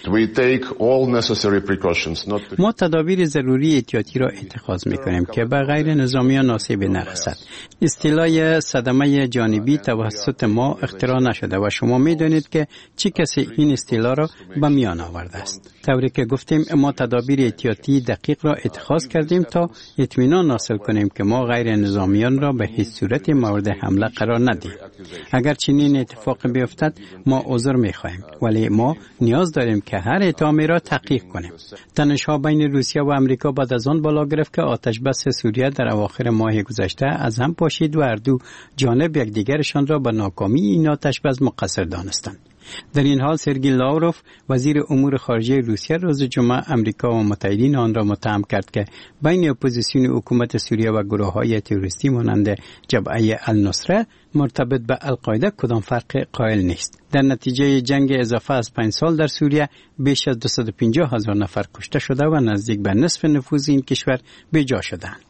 ما تدابیر ضروری احتیاطی را اتخاذ میکنیم که به غیر نظامیان آسیب نرسد. اصطلاح صدمه جانبی توسط ما اختراع نشده و شما میدانید که چه کسی این اصطلاح را به میان آورده است. طوری که گفتیم ما تدابیر احتیاطی دقیق را اتخاذ کردیم تا اطمینان حاصل کنیم که ما غیر نظامیان را به هیچ صورت مورد حمله قرار ندیم. اگر چنین اتفاق بیفتد ما عذر میخواهیم، ولی ما نیاز داریم که هر اتهامی را تحقیق کنیم. تنش‌ها بین روسیه و آمریکا بعد از آن بالا گرفت که آتش بس سوریه در اواخر ماه گذشته از هم پاشید و هر دو جانب یکدیگرشان را به ناکامی این آتش بس مقصر دانستند. در این حال سرگی لاوروف وزیر امور خارجه روسیه روز جمعه امریکا و متحدین آن را متهم کرد که بین اپوزیسیون حکومت سوریه و گروه‌های تروریستی مانند جبهه النصره مرتبط به القاعده کدام فرق قائل نیست. در نتیجه جنگ اضافه از 5 سال در سوریه بیش از 250,000 نفر کشته شده و نزدیک به نصف نفوذ این کشور بیجا شدند.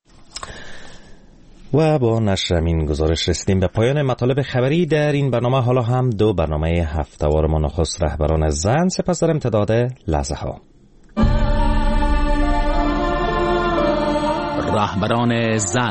و با نشر این گزارش رسیدیم به پایان مطالب خبری در این برنامه. حالا هم 2 برنامه هفته‌وار ما نخست رهبران زن، سپس در امتداد لحظه ها رهبران زن.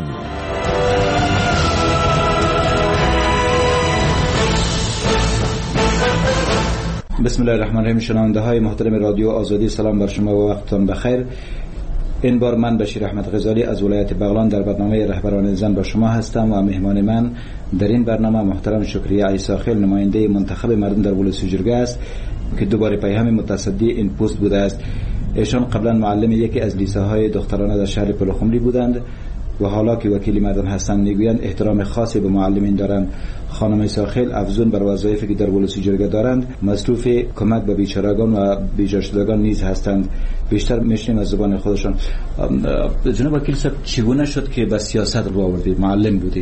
بسم الله الرحمن الرحیم. شنونده های محترم رادیو آزادی، سلام بر شما و وقتتان بخیر. این بار من بشیر احمد غزالی از ولایت بغلان در برنامه رهبران زن با شما هستم و مهمان من در این برنامه محترم شکریه عیساخیل، نماینده منتخب مردم در ولایت جرگه است که دوباره پیام متصدی این پست بوده است. ایشان قبلا معلم یکی از لیسه‌های دخترانه در شهر پلخمری بودند و حالا که وکیل مردم هستند میگویند احترام خاصی به معلمین دارند. خانم عیساخیل افزون بر وظایفی که در ولایت جرگه دارند مصروف کمک به بیچارگان و بیجا شدگان نیز هستند. بیشتر میشنیم از زبان خودشان. جناب وکیل صاحب، چگونه شد که به سیاست رو آوردید؟ معلم بودی.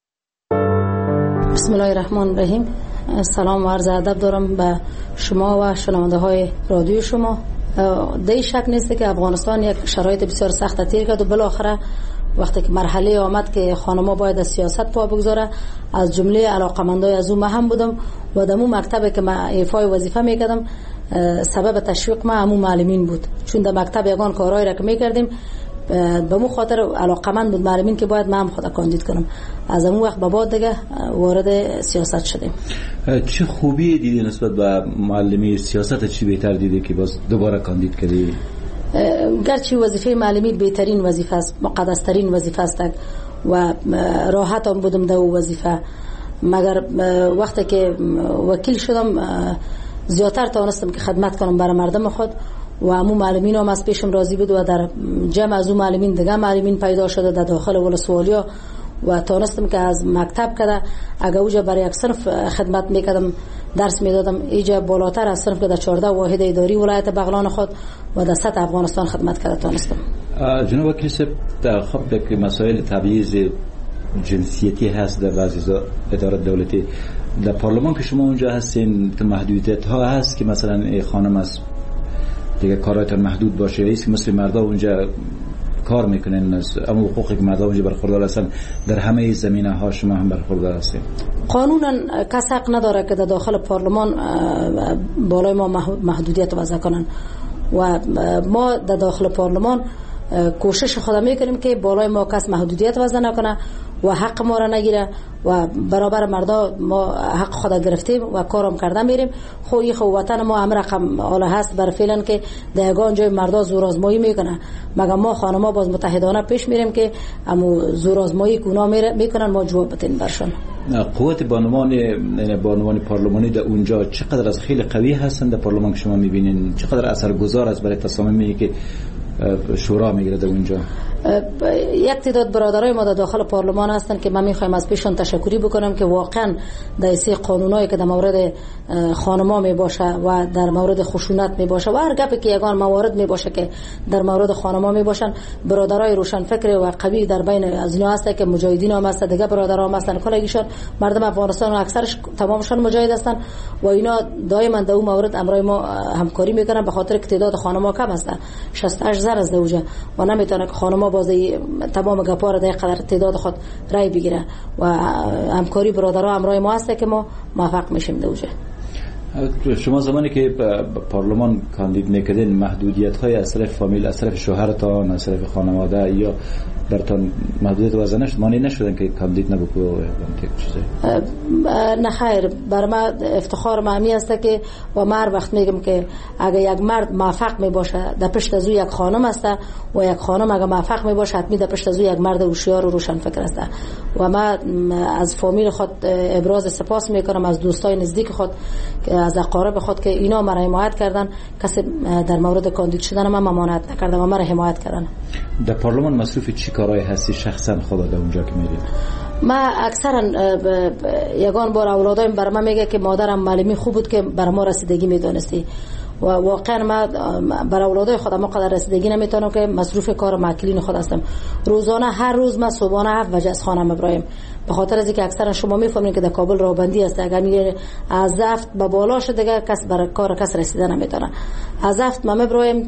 بسم الله الرحمن الرحیم. سلام و عرض ادب دارم به شما و شنونده های رادیو شما. در شک نیست که افغانستان یک شرایط بسیار سخت تیر کرد و بالاخره وقتی که مرحله آمد که خانم‌ها باید از سیاست پا بگذاره، از جمله علاقمندای از اون هم بودم و در اون مکتبی که من ایفای وظیفه میکردم سبب تشویق ما همون معلمین بود، چون در مکتب یگان کارهایی را که میکردیم به مو خاطر علاقمند بود معلمین که باید من خود کاندید کنم. از اون وقت به بعد دیگه وارد سیاست شدیم. چه خوبی دیدی نسبت به معلمی سیاست؟ چی بهتر دیدی که باز دوباره کاندید کردی؟ گرچه وظیفه معلمی بهترین وظیفه است، مقدسترین وظیفه است و راحت هم بودم در وظیفه، مگر وقتی که وکیل شدم زیادتر توانستم که خدمت کنم برای مردم خود و همون معلمین هم از پیشم راضی بود و در جمع از اون معلمین دیگه معلمین پیدا شده در داخل ولسوالیا و توانستم که از مکتب کده اگر اوجا برای یک صنف خدمت میکردم، درس میدادم، ایجا بالاتر از صنف که در 14 واحد اداری ولایت بغلان خود و در سطح افغانستان خدمت کرده توانستم. جناب وکیل صاحب، در خب که مسائل تبعیض جنسیتی هست در بعضی ادارات دولتی، در پارلمان که شما اونجا هستین محدودیت ها هست که مثلا خانم است دیگه کارایتان محدود باشه، ایست که مثل مردا اونجا کار میکنن، اما حقوقی که مردا اونجا برخوردار هستن در همه زمینه ها شما هم برخوردار هستین؟ قانونا کس حق نداره که در داخل پارلمان بالای ما محدودیت وضع کنن و ما در داخل پارلمان کوشش خود میکنیم که بالای ما کس محدودیت وضع نکنه و حق ما را نگیره و برابر مردا ما حق خود گرفتیم و کارم کرده میریم. خوی وطن ما هم رقم حالا هست بر فعلا که در یگان جای مردا زورآزمایی میکنه، مگر ما خانما باز متحدانه پیش میریم که امو زورآزمایی کونا میکنن ما جواب بدیم برشون. قوت بانوان پارلمانی در اونجا چقدر از خیلی قوی هستند در پارلمان که شما میبینین؟ چقدر اثرگذار است برای تصامیمی که شورا میگیره در اونجا؟ یک تعداد برادرای ما در داخل پارلمان هستن که من میخوایم از پیشون تشکری بکنم که واقعا در سه قانونایی که در مورد خانما می باشه و در مورد خشونت می باشه و هر گپی که یگان موارد می باشه که در مورد خانما می باشن، برادرای روشن فکر و قوی در بین از اینا هست که مجاهدین هم هست، دیگه برادرها هم هستن، کلگیشون مردم افغانستان اکثرش تمامشون مجاهد هستن و اینا دائما در اون مورد امرای ما همکاری میکنن به خاطر که تعداد خانما کم هست، 68 زن از دوجه و نمیتونه که خانما بازی تمام گپا را در قدر تعداد خود رای بگیره و همکاری برادرها همراه ما هست که ما موفق میشیم دوجه. شما زمانی که پارلمان کاندید میکردین محدودیت های از طرف فامیل، از طرف شوهرتان، از طرف خانواده یا برتان محدودیت وزنش مانع نشدن که کاندید نبکنید؟ نه خیر، بر ما افتخار معمی است که و ما هر وقت میگم که اگر یک مرد موفق می باشه در پشت از او یک خانم است و یک خانم اگر موفق می باشه حتمی در پشت از او یک مرد هوشیار و روشن فکر است. و ما از فامیل خود ابراز سپاس میکنم، از دوستای نزدیک خود، از اقارب خود که اینا مرا حمایت کردن. کسی در مورد کاندید شدن من ممانعت نکردم و مرا حمایت کردن. در پارلمان مصروف چی کارهای هستی شخصا خود در اونجا که میرید؟ ما اکثرا یگان بار اولادایم بر من میگه که مادرم معلمی خوب بود که بر ما رسیدگی میدونستی و واقعا ما بر اولادای خودم قدر رسیدگی نمیتونم که مصروف کار ماکلین خود هستم. روزانه هر روز ما صبحانه 7 بجه از خانم ابراهیم، به خاطر از اینکه اکثرا شما میفهمید که در کابل راهبندی است، اگر میگه از زفت به بالا شد دیگه کس بر کار کس رسیدن نمیتونه. از زفت ما ابراهیم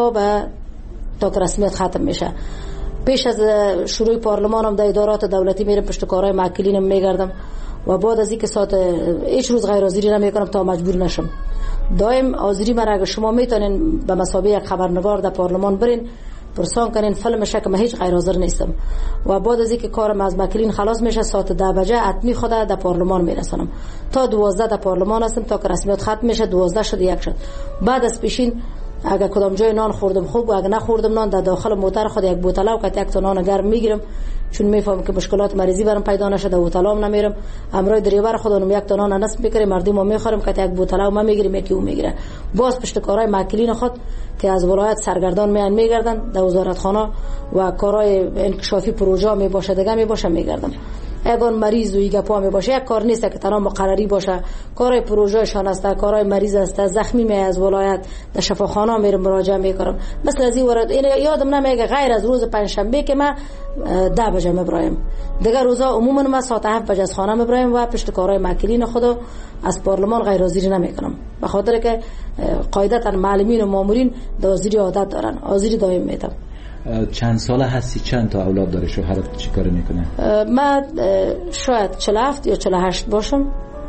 تا که رسمیت ختم میشه. پیش از شروع پارلمانم در ادارات دولتی میرم پشت کارهای ماکلینم میگردم و بعد از اینکه ساعت هیچ روز غیر حاضری نمیکنم تا مجبور نشم. دائم حاضری من اگر شما میتونین به مثابه یک خبرنگار در پارلمان برین پرسان کنین فیلمشه که من هیچ غیر حاضر نیستم و بعد از اینکه کارم از ماکلین خلاص میشه ساعت 10 بجه حتمی خدا در پارلمان میرسونم تا 12 در پارلمان هستم تا که رسمیت ختم میشه. 12 شد یک شد. بعد از پیشین اگر کدام جای نان خوردم خوب و اگر نخوردم نان در داخل موتر خود یک بوتل و یک تا نان گرم میگیرم، چون میفهمم که مشکلات مریضی برام پیدا نشه در بوتلام نمیرم. امروز دریور خودم یک تا نان نصب میکردم مردم ما میخورم که یک بوتل و ما میگیریم یکی اون میگیره. باز پشت کارهای ماکلین خود که از ولایت سرگردان میگردن در وزارتخانه و کارهای انکشافی پروژه می باشه دیگه می باشه میگردم. اگر مریض و ایگپا می باشه یک کار نیست که تنها مقرری باشه، کارهای پروژه شان است، کارهای مریض است، زخمی می از ولایت در شفاخانه میرم مراجعه میکنم. مثل از این ورد این یادم نمیگه غیر از روز پنجشنبه که من 10 بجه میبرایم، دیگه روزا عموما من ساعت 7 بجه از خانه میبرایم و پشت کارهای ماکلین خود از پارلمان غیر حاضری نمیکنم، به خاطر که قاعدتا معلمین و مامورین حاضری عادت دارن، حاضری دائم میدم. چند ساله هستی؟ چند تا اولاد داری؟ شوهرت چی کار میکنه؟ من شاید 47 یا 48 باشم.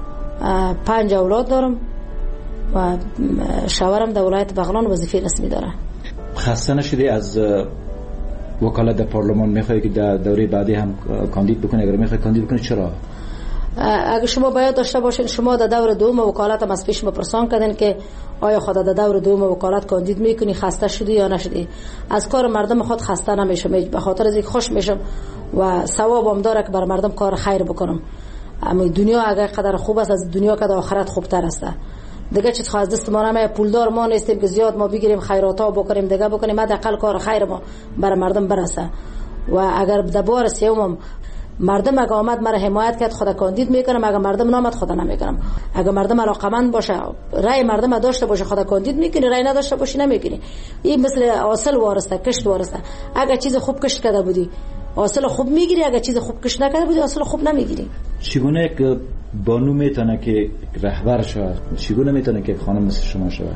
5 اولاد دارم و شوهرم در ولایت بغلان وظیفه رسمی داره. خسته نشدی از وکالت در پارلمان؟ میخوای که در دوره بعدی هم کاندید بکنی؟ اگر میخوای کاندید بکنی چرا؟ اگر شما باید داشته باشین شما در دور دوم وکالت هم از پیش بپرسان کردین که آیا خود در دور دوم وکالت کاندید میکنی، خسته شدی یا نشدی؟ از کار مردم خود خسته نمیشم، به خاطر از اینکه خوش میشم و ثوابم داره که بر مردم کار خیر بکنم. اما دنیا اگر قدر خوب است از دنیا که در آخرت خوبتر است. دیگه چیز خواهد دست ما نمیه، پولدار ما نیستیم که زیاد ما بگیریم خیراتا بکنیم دیگه بکنیم، حداقل کار خیر ما بر مردم برسه. و اگر در بار سوم مردم اگه آمد مرا حمایت کرد خدا کاندید میکنم، اگه مردم نامد خدا نمیکنم. اگه مردم علاقمند باشه رای مردم داشته باشه خدا کاندید میکنی، رای نداشته باشی نمیکنی. این مثل حاصل وارسته، کشت وارسته. اگه چیز خوب کشت کرده بودی حاصل خوب میگیری، اگه چیز خوب کشت نکرده بودی حاصل خوب نمیگیری. چگونه یک بانو میتونه که رهبر شود؟ چگونه میتونه که خانم مثل شما شود؟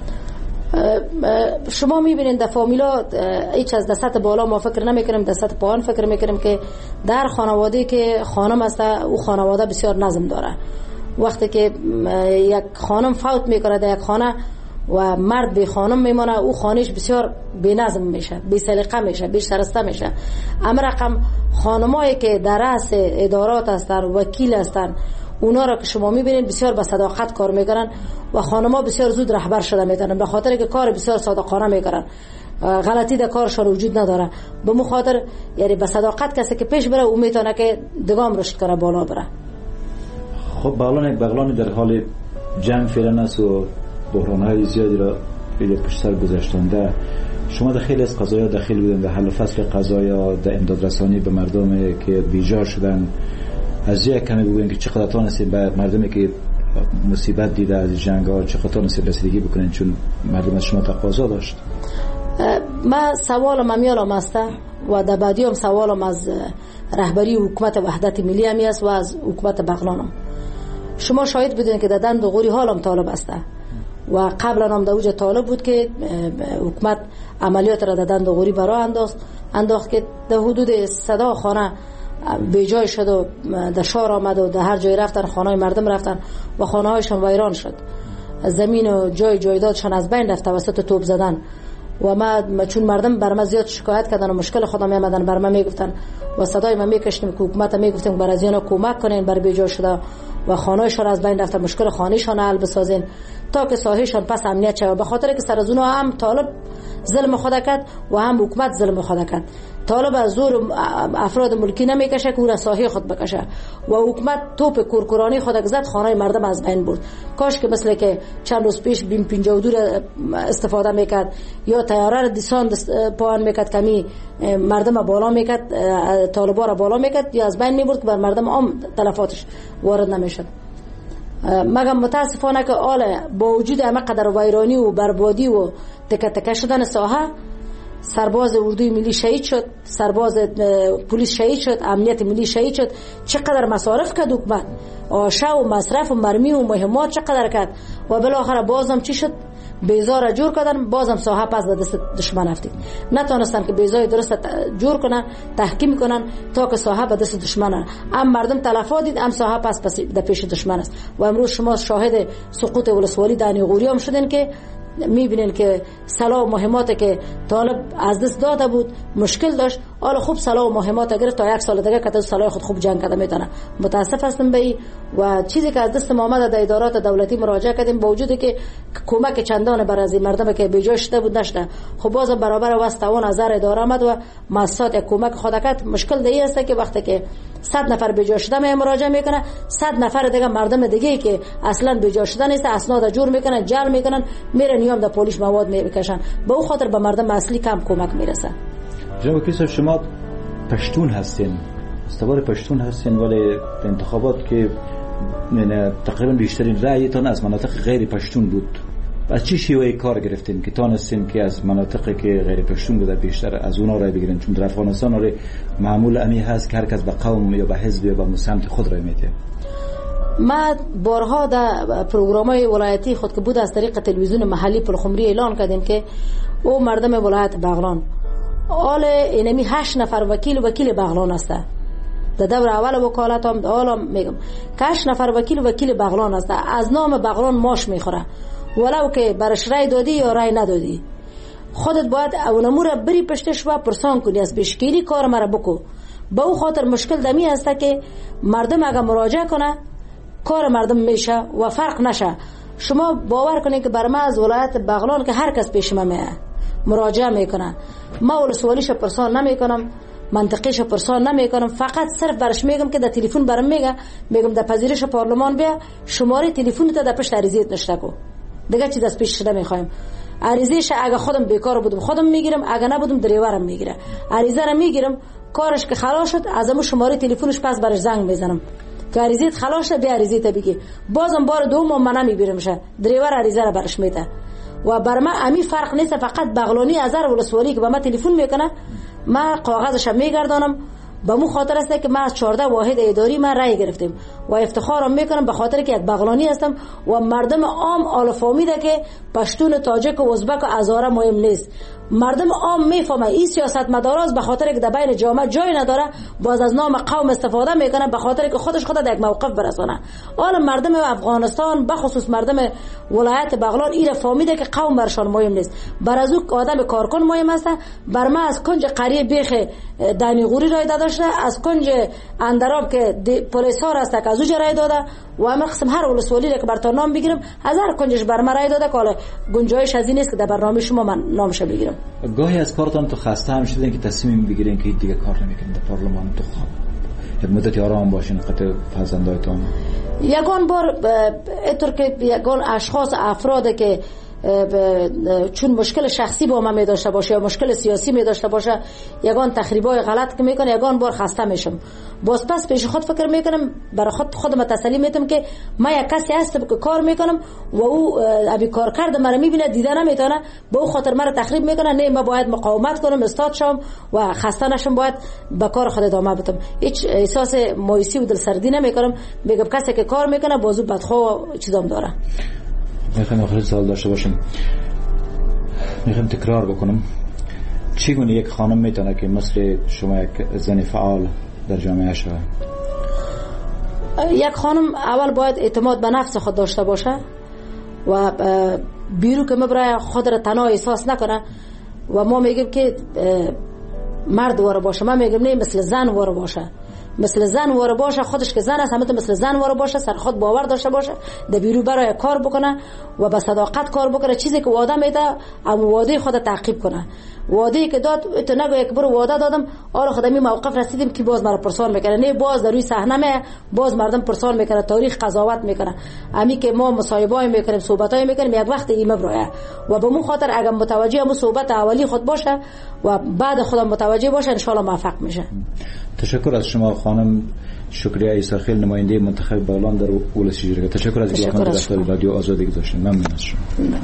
شما میبینید در فامیلا هیچ از دست بالا ما فکر نمیکنیم، دست پایین فکر میکنیم که در خانواده که خانم است او خانواده بسیار نظم داره. وقتی که یک خانم فوت میکنه در یک خانه و مرد به خانم میمونه او خانهش بسیار بی نظم میشه، بی سلیقه میشه، بی شرسته میشه. اما رقم خانمایی که در رأس ادارات هستن، وکیل هستن، اونا را که شما میبینید بسیار با صداقت کار میکنن و خانم‌ها بسیار زود رهبر شده میتونن، به خاطر که کار بسیار صادقانه میکنن، غلطی در کارشون وجود نداره. به مخاطر یعنی به صداقت کسی که پیش بره او میتونه که دگام رشد کنه، بالا بره. خب بغلان در حال جنگ فعلا است و بحران‌های زیادی را پشت سر گذاشتنده. شما در خیلی از قضایا داخل بودن، در حل فصل قضایا، در امداد رسانی به مردم که بیجار شدن. از یک کمی بگوین که چقدر تونستید به مردمی که مصیبت دیده از جنگ‌ها چقدر تونستید رسیدگی بکنین، چون مردم از شما تقاضا داشت؟ ما سوالم امیالم است و در بعدی هم سوالم از رهبری حکومت وحدت ملی همی است و از حکومت بغلانم. شما شاهد بودین که در دند و غوری حالم طالب است و قبل هم در اوج طالب بود که حکومت عملیات را دادن دوغوری برای انداخت که در حدود 100 خانه به جای شد و در شهر آمد و در هر جای رفتن خانه مردم رفتن و خانه هایشان ویران شد. زمین و جایدادشان از بین رفت توسط توپ زدن و ما چون مردم بر ما زیاد شکایت کردن و مشکل خودم میامدن بر ما میگفتن و صدای ما میکشتیم که حکومت میگفتیم بر از اینا کمک کنین بر بیجا شده و خانه‌شان از بین رفته، مشکل خانه‌شان حل بسازین تا که ساحهشان پس امنیت شود. به خاطر که سر از اونها هم طالب ظلم خود کرد و هم حکومت ظلم خود کرد. طالب از زور افراد ملکی نمیکشه که او را ساحه خود بکشه و حکومت توپ کورکورانی خود زد، خانه مردم از بین برد. کاش که مثل که چند روز پیش بیم 52 استفاده میکرد یا طیاره را دیسان پایان میکرد کمی مردم بالا میکرد، طالبا را بالا میکرد یا از بین میبرد که بر مردم عام تلفاتش وارد نمیشد. مگر متاسفانه که با وجود همه قدر ویرانی و بربادی و تکه تکه شدن ساحه، سرباز اردوی ملی شهید شد، سرباز پلیس شهید شد، امنیت ملی شهید شد. چقدر مصارف کرد حکومت، آشا و مصرف و مرمی و مهمات چقدر کرد و بالاخره بازم چی شد؟ بیزار جور کردن، بازم ساحه پس به دست دشمن افتید. نتونستن که بیزای درست جور کنن، تحکیم کنن تا که ساحه به دست دشمن. ام مردم تلفات دید، ام ساحه پس در پیش دشمن است. و امروز شما شاهد سقوط ولسوالی دانی غوری هم شدین که میبینین که سلاح و مهمات که طالب از دست داده بود مشکل داشت، حالا خوب سلاح و مهمات اگر تا یک سال دیگه که سلاح خود خوب جنگ کرده میتونه. متاسف هستم به و چیزی که از دست ما آمد در ادارات دولتی مراجعه کردیم با وجودی که کمک چندان بر از مردم که به جای شده بود نشده، خب باز برابر واسطه نظر اداره آمد و مؤسسات یک کمک خود کرد. مشکل دیگه است که وقتی که 100 نفر به جای شده مراجعه میکنه، 100 نفر دیگه مردم دیگه که اصلا به جای شده نیست اسناد جور میکنن، جل میکنن، میرن نیام در پلیس مواد میکشن. به اون خاطر به مردم اصلی کم کمک میرسه. جناب وکیل، شما پشتون هستین، استوار پشتون هستین، ولی انتخابات که تقریبا بیشترین رأیتان از مناطق غیر پشتون بود. از چی شیوه کار گرفتین که تانستین که از مناطقی که غیر پشتون بوده بیشتر از اونها رأی بگیرین؟ چون در افغانستان معمول امی هست که هر کس به قوم یا به حزب یا به سمت خود رأی میده. ما بارها در پروگرام‌های ولایتی خود که بود از طریق تلویزیون محلی پلخمری اعلان کردیم که او مردم ولایت بغلان اینمی 8 نفر وکیل بغلان است. در دور اول وکالت هم حالا میگم که 8 نفر وکیل بغلان است. از نام بغلان ماش میخوره، ولو که برش رای دادی یا رای ندادی. خودت باید اونمو را بری پشتش و پرسان کنی، از پیشگیری کار مرا بکو. با او خاطر مشکل دمی است که مردم اگر مراجعه کنه کار مردم میشه و فرق نشه. شما باور کنید که بر ما از ولایت بغلان که هر کس پیش ما مراجعه میکنه، ما ولسوالیش پرسان نمیکنم، منطقیش پرسان نمیکنم، فقط صرف برش میگم که در تلفن برام میگم در پذیرش پارلمان بیا شماره تلفن تا در پشت عریضیت نشته کو، دیگه چیز از پیش نمیخوایم. عریضهش اگه خودم بیکار بودم خودم میگیرم، اگه نبودم دریورم میگیره. عریضه را میگیرم، کارش که خلاص شد از امو شماره تلفنش پس برش زنگ میزنم که عریضیت خلاص شد، بیا عریضیت بگی. بازم بار دوم من نمیبیرمشه، دریور عریضه را برش میده. و بر من امی فرق نیست، فقط بغلانی ازر ولسوالی که به من تلفن میکنه من کاغذش میگردانم. به مو خاطر است که من از 14 واحد اداری من رای گرفتم و افتخارم میکنم به خاطر که یک بغلانی هستم و مردم عام آل فهمیده که پشتون، تاجک و ازبک و هزاره مهم نیست. مردم عام میفهمه این سیاستمداراست به خاطر که در بین جامعه جای نداره، باز از نام قوم استفاده میکنه به خاطر که خودش خود در یک موقف برسونه. حالا مردم افغانستان به خصوص مردم ولایت بغلان این فهمیده که قوم برشان مهم نیست، بر از او آدم کارکن مهم است. بر ما از کنج قریه بیخ دانیغوری رای داده شده، از کنج اندراب که پلیسار است که از او رای داده و همه قسم هر ولسوالی که براتون نام بگیرم هزار کنجش بر ما رای داده که حالا گنجایش از این نیست که در برنامه شما من نامش بگیرم. گاهی از کارتان تو خسته هم شدین که تصمیم بگیرین که دیگه کار نمیکنین در پارلمان، تو یک مدت آرام باشین قطع فرزندایتان؟ یگان بار اینطور که یگان اشخاص افراد که چون مشکل شخصی با من می داشته باشه یا مشکل سیاسی می داشته باشه یگان تخریبای غلط که میکنه، یگان بار خسته میشم. باز پس پیش خود فکر میکنم، برای خودم تسلی میدم که من یک کسی هستم که کار میکنم و او ابی کار کرده مرا میبینه دیده نمیتونه، به او خاطر مرا تخریب میکنه. نه، من باید مقاومت کنم، استاد شم و خسته نشم، باید به کار خود ادامه بدم. هیچ احساس مایوسی و دلسردی نمیکنم. میگم کسی که کار میکنه بازو بدخو چیزام داره. میخوایم آخر سوال داشته باشیم، میخوایم تکرار بکنم. چگونه یک خانم میتونه که مثل شما یک زن فعال در جامعه شود؟ یک خانم اول باید اعتماد به نفس خود داشته باشه و بیرو که مبرای خود را تنها احساس نکنه. و ما میگیم که مرد واره باشه، ما میگیم نه مثل زن واره باشه، مثل زن واره باشه، خودش که زن است همه مثل زن واره باشه، سر خود باور داشته باشه، در بیرو برای کار بکنه و به صداقت کار بکنه. چیزی که وعده میده اما وعده خود تعقیب کنه. وعده که داد تو نگو یک بار وعده دادم آره خدا می موقف رسیدیم که باز مرا پرسان میکنه، نه باز در روی صحنه می باز مردم پرسان میکنه، تاریخ قضاوت میکنه. امی که ما مصاحبه‌ای میکنیم، صحبتای میکنیم، یک وقت این مبرایه و به مون خاطر اگه متوجه همون صحبت اولی خود باشه و بعد خودم متوجه باشه ان شاء الله موفق میشه. تشکر از شما خانم شکریه عیساخیل، نماینده منتخب بغلان در ولسی جرگه. تشکر از اینکه وقت در رادیو آزادی گذاشتین. ممنون از شما.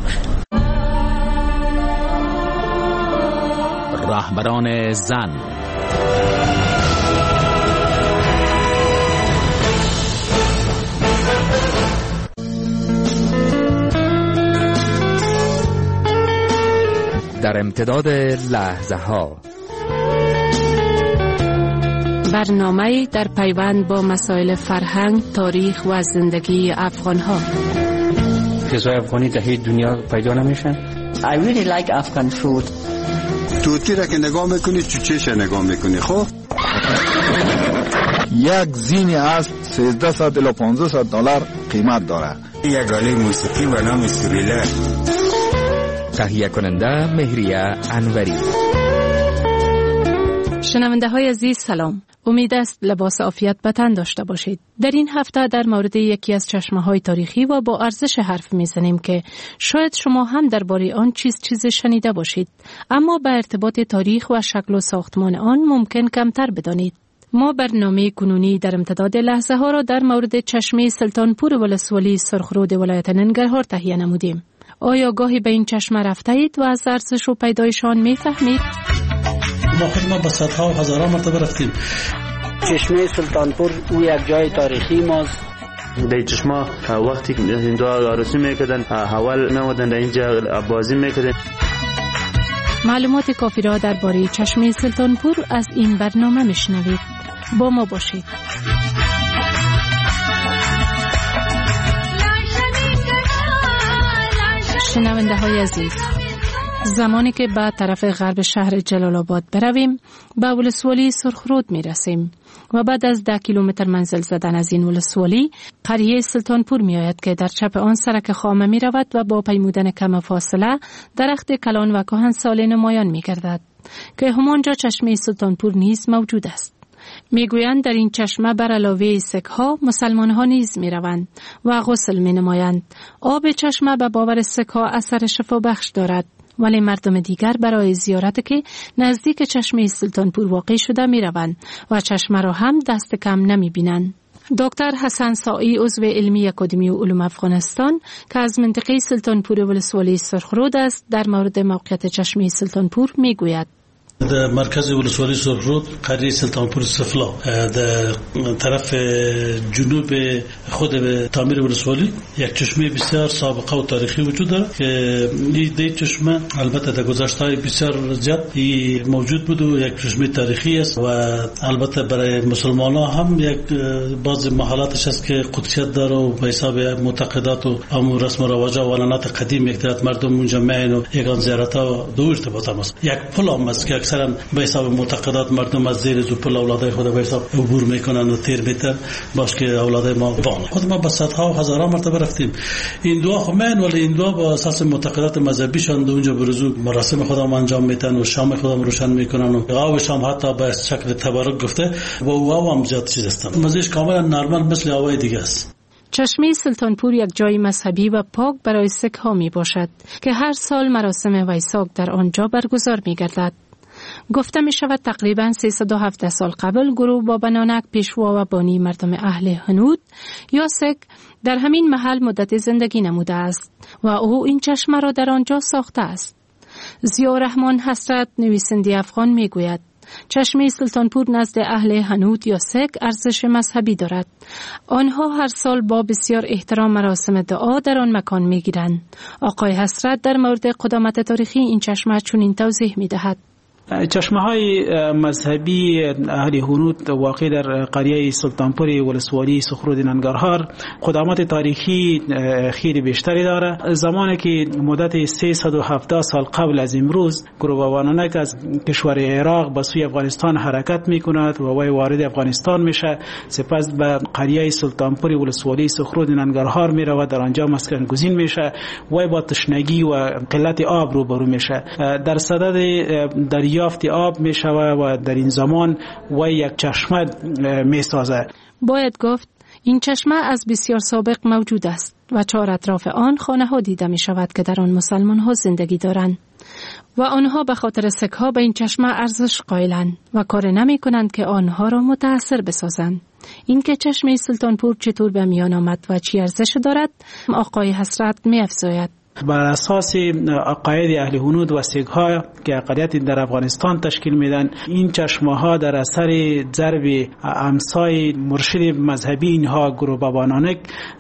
رهبران زن. در امتداد لحظه ها، برنامه در پیوند با مسائل فرهنگ، تاریخ و زندگی افغان ها. غذای افغانی در هیچ دنیا پیدا نمیشن. I really like Afghan food. توتی را که نگاه میکنی چوچهش نگاه میکنی. خب یک زین اسب 1300 الی 1500 دلار قیمت داره. یک آله موسیقی به نام سوریله. تهیه کننده مهریه انوری. شنونده های عزیز سلام. امید است لباس عافیت به تن داشته باشید. در این هفته در مورد یکی از چشمه‌های تاریخی و با ارزش حرف می‌زنیم که شاید شما هم درباره آن چیز شنیده باشید، اما به ارتباط تاریخ و شکل و ساختمان آن ممکن کمتر بدانید. ما برنامه کنونی در امتداد لحظه ها را در مورد چشمه سلطانپور ولسوالی سرخرود ولایت ننگرهار تهیه نمودیم. آیا گاهی به این چشمه رفتید و از ارزش و پیدایش آن می‌فهمید؟ ما به صدها و هزاران مرتبه رفتیم. چشمه سلطانپور او یک جای تاریخی ماست. در چشمه وقتی هندو عروسی میکردن اول نمودن در اینجا بازی میکردن. معلومات کافی را درباره چشمه سلطانپور از این برنامه میشنوید. با ما باشید. شنونده های عزیز، زمانی که به طرف غرب شهر جلال آباد برویم به ولسوالی سرخرود می رسیم و بعد از 10 کیلومتر منزل زدن از این ولسوالی قریه سلطانپور می آید که در چپ آن سرک خامه می رود و با پیمودن کم فاصله درخت کلان و کهنسال نمایان می گردد که همانجا چشمه سلطانپور نیز موجود است. میگویند در این چشمه بر علاوه سک‌ها مسلمان‌ها نیز می‌روند و غسل می‌نمایند. آب چشمه به باور سک‌ها اثر شفابخش دارد، ولی مردم دیگر برای زیارت که نزدیک چشمه سلطانپور واقع شده می‌روند و چشمه را هم دست کم نمی‌بینند. دکتر حسن سائی عضو علمی اکادمی علوم افغانستان که از منطقه سلطانپور ولسوالی سرخرود است در مورد موقعیت چشمه سلطانپور می‌گوید. در مرکز ولسوالی سرخرود قریه سلطانپور سفلا در طرف جنوب خود تعمیر ولسوالی یک چشمه بسیار سابقه و تاریخی وجود دارد که این چشمه البته در گذشته بسیار زیاد موجود بود و یک چشمه تاریخی است و البته برای مسلمانان هم یک بعض محلاتش است که قدسیت داره و به حساب معتقدات و هم رسم و رواجات و عنعنات قدیم یک طرف مردم اونجا میان و یگان زیارت‌ها دو ارتباط هم است. یک پل هم است که اکثرا به حساب معتقدات مردم از زیر زو پل اولادای خود به حساب عبور میکنن و تیر میتن باش که اولادای ما بان. خود ما به صدها و هزاران مرتبه رفتیم. این دعا خمین ولی این دعا با اساس معتقدات مذهبیشان اونجا برزو مراسم خودم انجام میتن و شام خودم روشن میکنن و آب شام حتی به شکل تبرک گفته و او هم زیاد چیز است. مزهش کاملا نرمال مثل آوای دیگه است. چشمه سلطانپور یک جای مذهبی و پاک برای سک‌ها می باشد که هر سال مراسم ویساک در آنجا برگزار می گردد. گفته می شود تقریباً 317 سال قبل گروه بابا نانک پیشوا و بانی مردم اهل هنود یا سک در همین محل مدت زندگی نموده است و او این چشمه را در آنجا ساخته است. ضیاءالرحمن حسرت نویسنده افغان می گوید چشمه سلطانپور نزد اهل هنود یا سک ارزش مذهبی دارد. آنها هر سال با بسیار احترام مراسم دعا در آن مکان می‌گیرند. آقای حسرت در مورد قدامت تاریخی این چشمه چنین توضیح می‌دهد. چشمه های مذهبی اهل هنود واقع در قریه سلطانپور ولسوالی سرخرود ننگرهار قدامت تاریخی خیلی بیشتری داره. زمانی که مدت 370 سال قبل از امروز گروه بابانانک از کشور عراق به سوی افغانستان حرکت میکند و وی وارد افغانستان میشه، سپس به قریه سلطانپور ولسوالی سرخرود ننگرهار میرود، در آنجا مسکن گزین میشه، وی با تشنگی و قلت آب روبرو میشه. در صدد دریافت آب می شود و در این زمان و یک چشمه می سازه. باید گفت این چشمه از بسیار سابق موجود است و چهار اطراف آن خانه ها دیده می شود که در آن مسلمان ها زندگی دارند و آنها به خاطر سکه ها به این چشمه ارزش قائلند و کار نمی کنند که آنها را متاثر بسازند. این که چشمه سلطانپور چطور به میان آمد و چی ارزش دارد آقای حسرت می افزاید. بر اساس عقاید اهل هنود و سیک ها که اقلیت در افغانستان تشکیل میدن، این چشمه ها در اثر ضرب امسای مرشد مذهبی اینها گروه بابانانک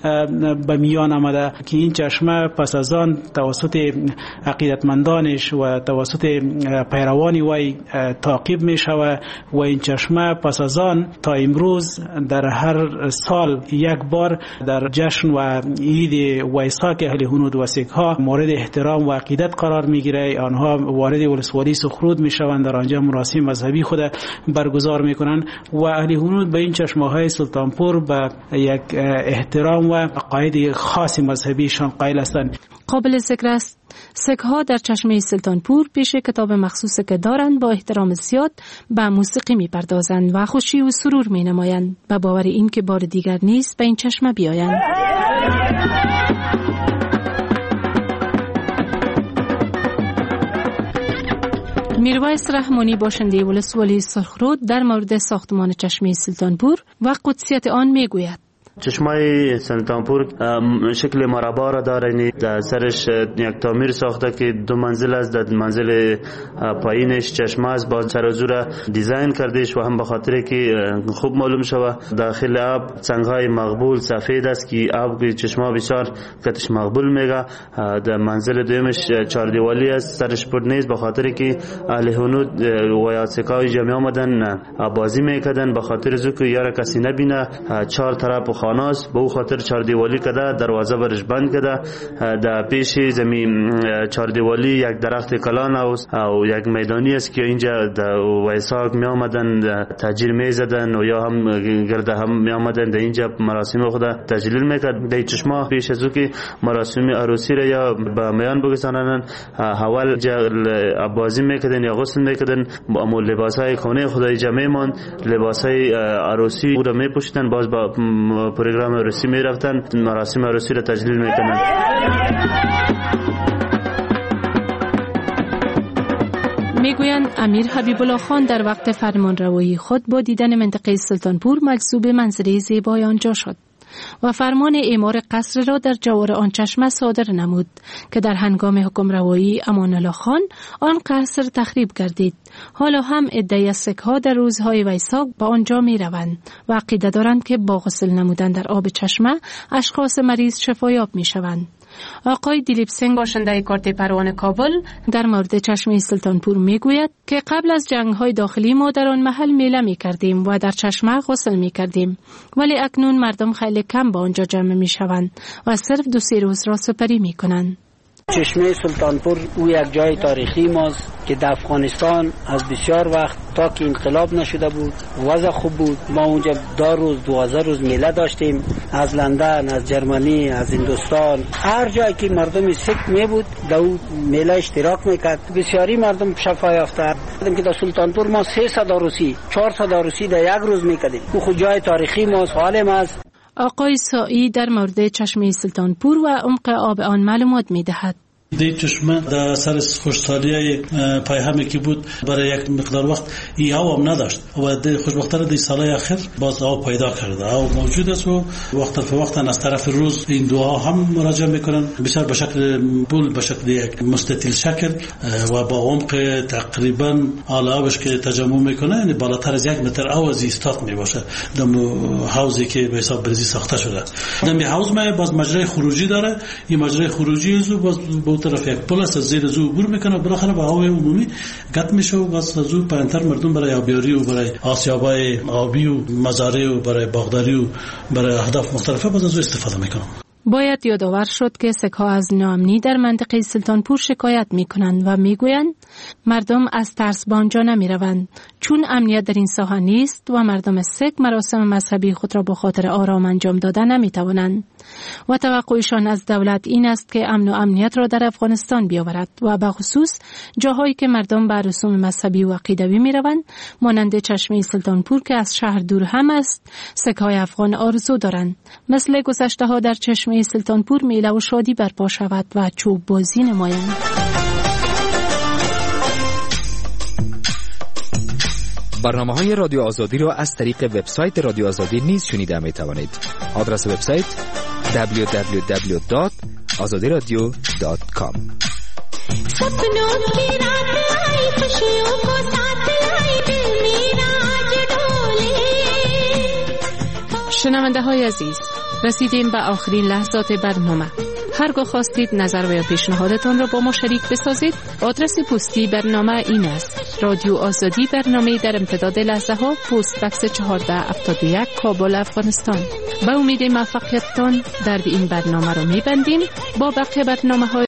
به میان آمده که این چشمه پس از آن توسط عقیدتمندانش و توسط پیروان وی تعقیب می شود و این چشمه پس از آن تا امروز در هر سال یک بار در جشن و عید ویساک اهل هنود و سیک ها مورد احترام و عقیدت قرار میگیره. آنها وارد ولسوالی سرخرود میشوند، در آنجا مراسم مذهبی خود برگزار میکنند و اهل هنود به این چشمه های سلطانپور به یک احترام و عقاید خاص مذهبیشان قائل هستند. قابل ذکر است سکه ها در چشمه سلطانپور پیش کتاب مخصوص که دارند با احترام زیاد به موسیقی میپردازند و خوشی و سرور مینمایند به باور این که بار دیگر نیست به این چشمه بیایند. میرویس رحمانی باشنده ولسوالی سرخرود در مورد ساختمان چشمه سلطانپور و قدسیت آن میگوید. چشمه سلطانپور شکل مربع را داره، در سرش یک تعمیر ساخته که 2 منزل است، در منزل پایینش چشمه است، با سر و زور دیزاین کردهش و هم به خاطر که خوب معلوم شود داخل آب سنگ‌های مقبول سفید است که آب چشمه بسیار کتش مقبول میگه. در منزل دومش 4 دیوالی است، سرش پر نیست، به خاطر که اهل هنود و یا سکای جمع آمدن بازی میکردن، به خاطر زوکو یاره کسی نبینه، 4 طرف خاناس به خاطر 4 دیوالی کده، دروازه برش بند کده. در پیش زمین 4 دیوالی یک درخت کلان او یک میدانی است که اینجا در ویساک می آمدن تاجیر می زدن و یا هم گرده هم می آمدن در اینجا مراسم خود تجلیل میکرد. در چشمه پیش از او که مراسم عروسی را یا به میان بگذارنن، اول بازی میکردن یا غسل میکردن، اما لباسای خانه خدای جمع مان لباسای عروسی او را میپوشیدن، باز با پروگرام عروسی می رفتن، مراسم عروسی را تجلیل می کنند. میگویند امیر حبیب الله خان در وقت فرمانروایی خود با دیدن منطقه سلطانپور مجذوب منظره زیبای آنجا شد و فرمان اعمار قصر را در جوار آن چشمه صادر نمود که در هنگام حکمروایی امان الله خان آن قصر تخریب گردید. حالا هم عده‌ای از سک‌ها در روزهای ویساک با آنجا می روند و عقیده دارند که با غسل نمودن در آب چشمه اشخاص مریض شفایاب می شوند. آقای دیلیپ سنگ باشنده کارت پروان کابل در مورد چشمه سلطانپور می گوید که قبل از جنگ‌های داخلی ما در آن محل میله می کردیم و در چشمه غسل می کردیم، ولی اکنون مردم خیلی کم با آنجا جمع می شوند و صرف 2-3 روز را سپری می کنند. چشمه سلطانپور او یک جای تاریخی ماست که در افغانستان از بسیار وقت تا که انقلاب نشده بود وضع خوب بود. ما اونجا 10 روز 12 روز میله داشتیم، از لندن، از جرمنی، از هندوستان، هر جایی که مردم سکت می بود در اون میله اشتراک میکرد. بسیاری مردم شفا یافته. دیدم که در سلطانپور ما 300 عروسی 400 عروسی در یک روز میکردیم. او خود جای تاریخی ماست، حال ماست. آقای سایی در مورد چشمه سلطانپور و عمق آب آن معلومات می‌دهد. دی چشمه در سر خوشحالی پیهمی که بود برای یک مقدار وقت ای آب هم نداشت و خوشبختانه دی سالهای اخیر باز آب پیدا کرده، آب موجود است و وقت به وقت از طرف روز این دعا هم مراجعه میکنن، بسیار به شکل بول، به شکل یک مستطیل شکل و با عمق تقریبا آبش که تجمع میکنه، یعنی بالاتر از 1 متر آب از استاد میباشه دم حوضی که به حساب برزی ساخته شده. دم حوض باز مجرای خروجی داره، این مجرای خروجی زو باز به طرف یک پل است، زیر زو عبور میکنه، بالاخره به هوای عمومی قطع میشه و باز زو پایینتر مردم برای آبیاری و برای آسیابای آبی و مزارع و برای باغداری و برای اهداف مختلفه باز زو استفاده میکنن. باید یادآور شد که سک‌ها از ناامنی در منطقه سلطانپور شکایت می‌کنند و می‌گویند مردم از ترس به آنجا نمی‌روند چون امنیت در این ساحه نیست و مردم سک مراسم مذهبی خود را به خاطر آرام انجام دادن نمی‌توانند و توقعشان از دولت این است که امن و امنیت را در افغانستان بیاورد و به خصوص جاهایی که مردم به رسوم مذهبی و عقیدوی می‌روند مانند چشمه سلطانپور که از شهر دور هم است. سک‌های افغان آرزو دارند مثل گذشته‌ها در چشمه سلطانپور میله و شادی برپا شود و چوب بازی نمایند. برنامه‌های رادیو آزادی را از طریق وبسایت رادیو آزادی نیز شنیده می‌توانید. آدرس وبسایت www.azadiradio.com. شنونده‌های عزیز، رسیدیم به آخرین لحظات برنامه. هرگاه خواستید نظر و یا پیشنهادتان را با ما شریک بسازید، آدرس پستی برنامه این است: رادیو آزادی، برنامه در امتداد لحظه ها، پست بکس 1471 کابل، افغانستان. به امید موفقیتتان در این برنامه را می‌بندیم. با بقیه برنامه‌های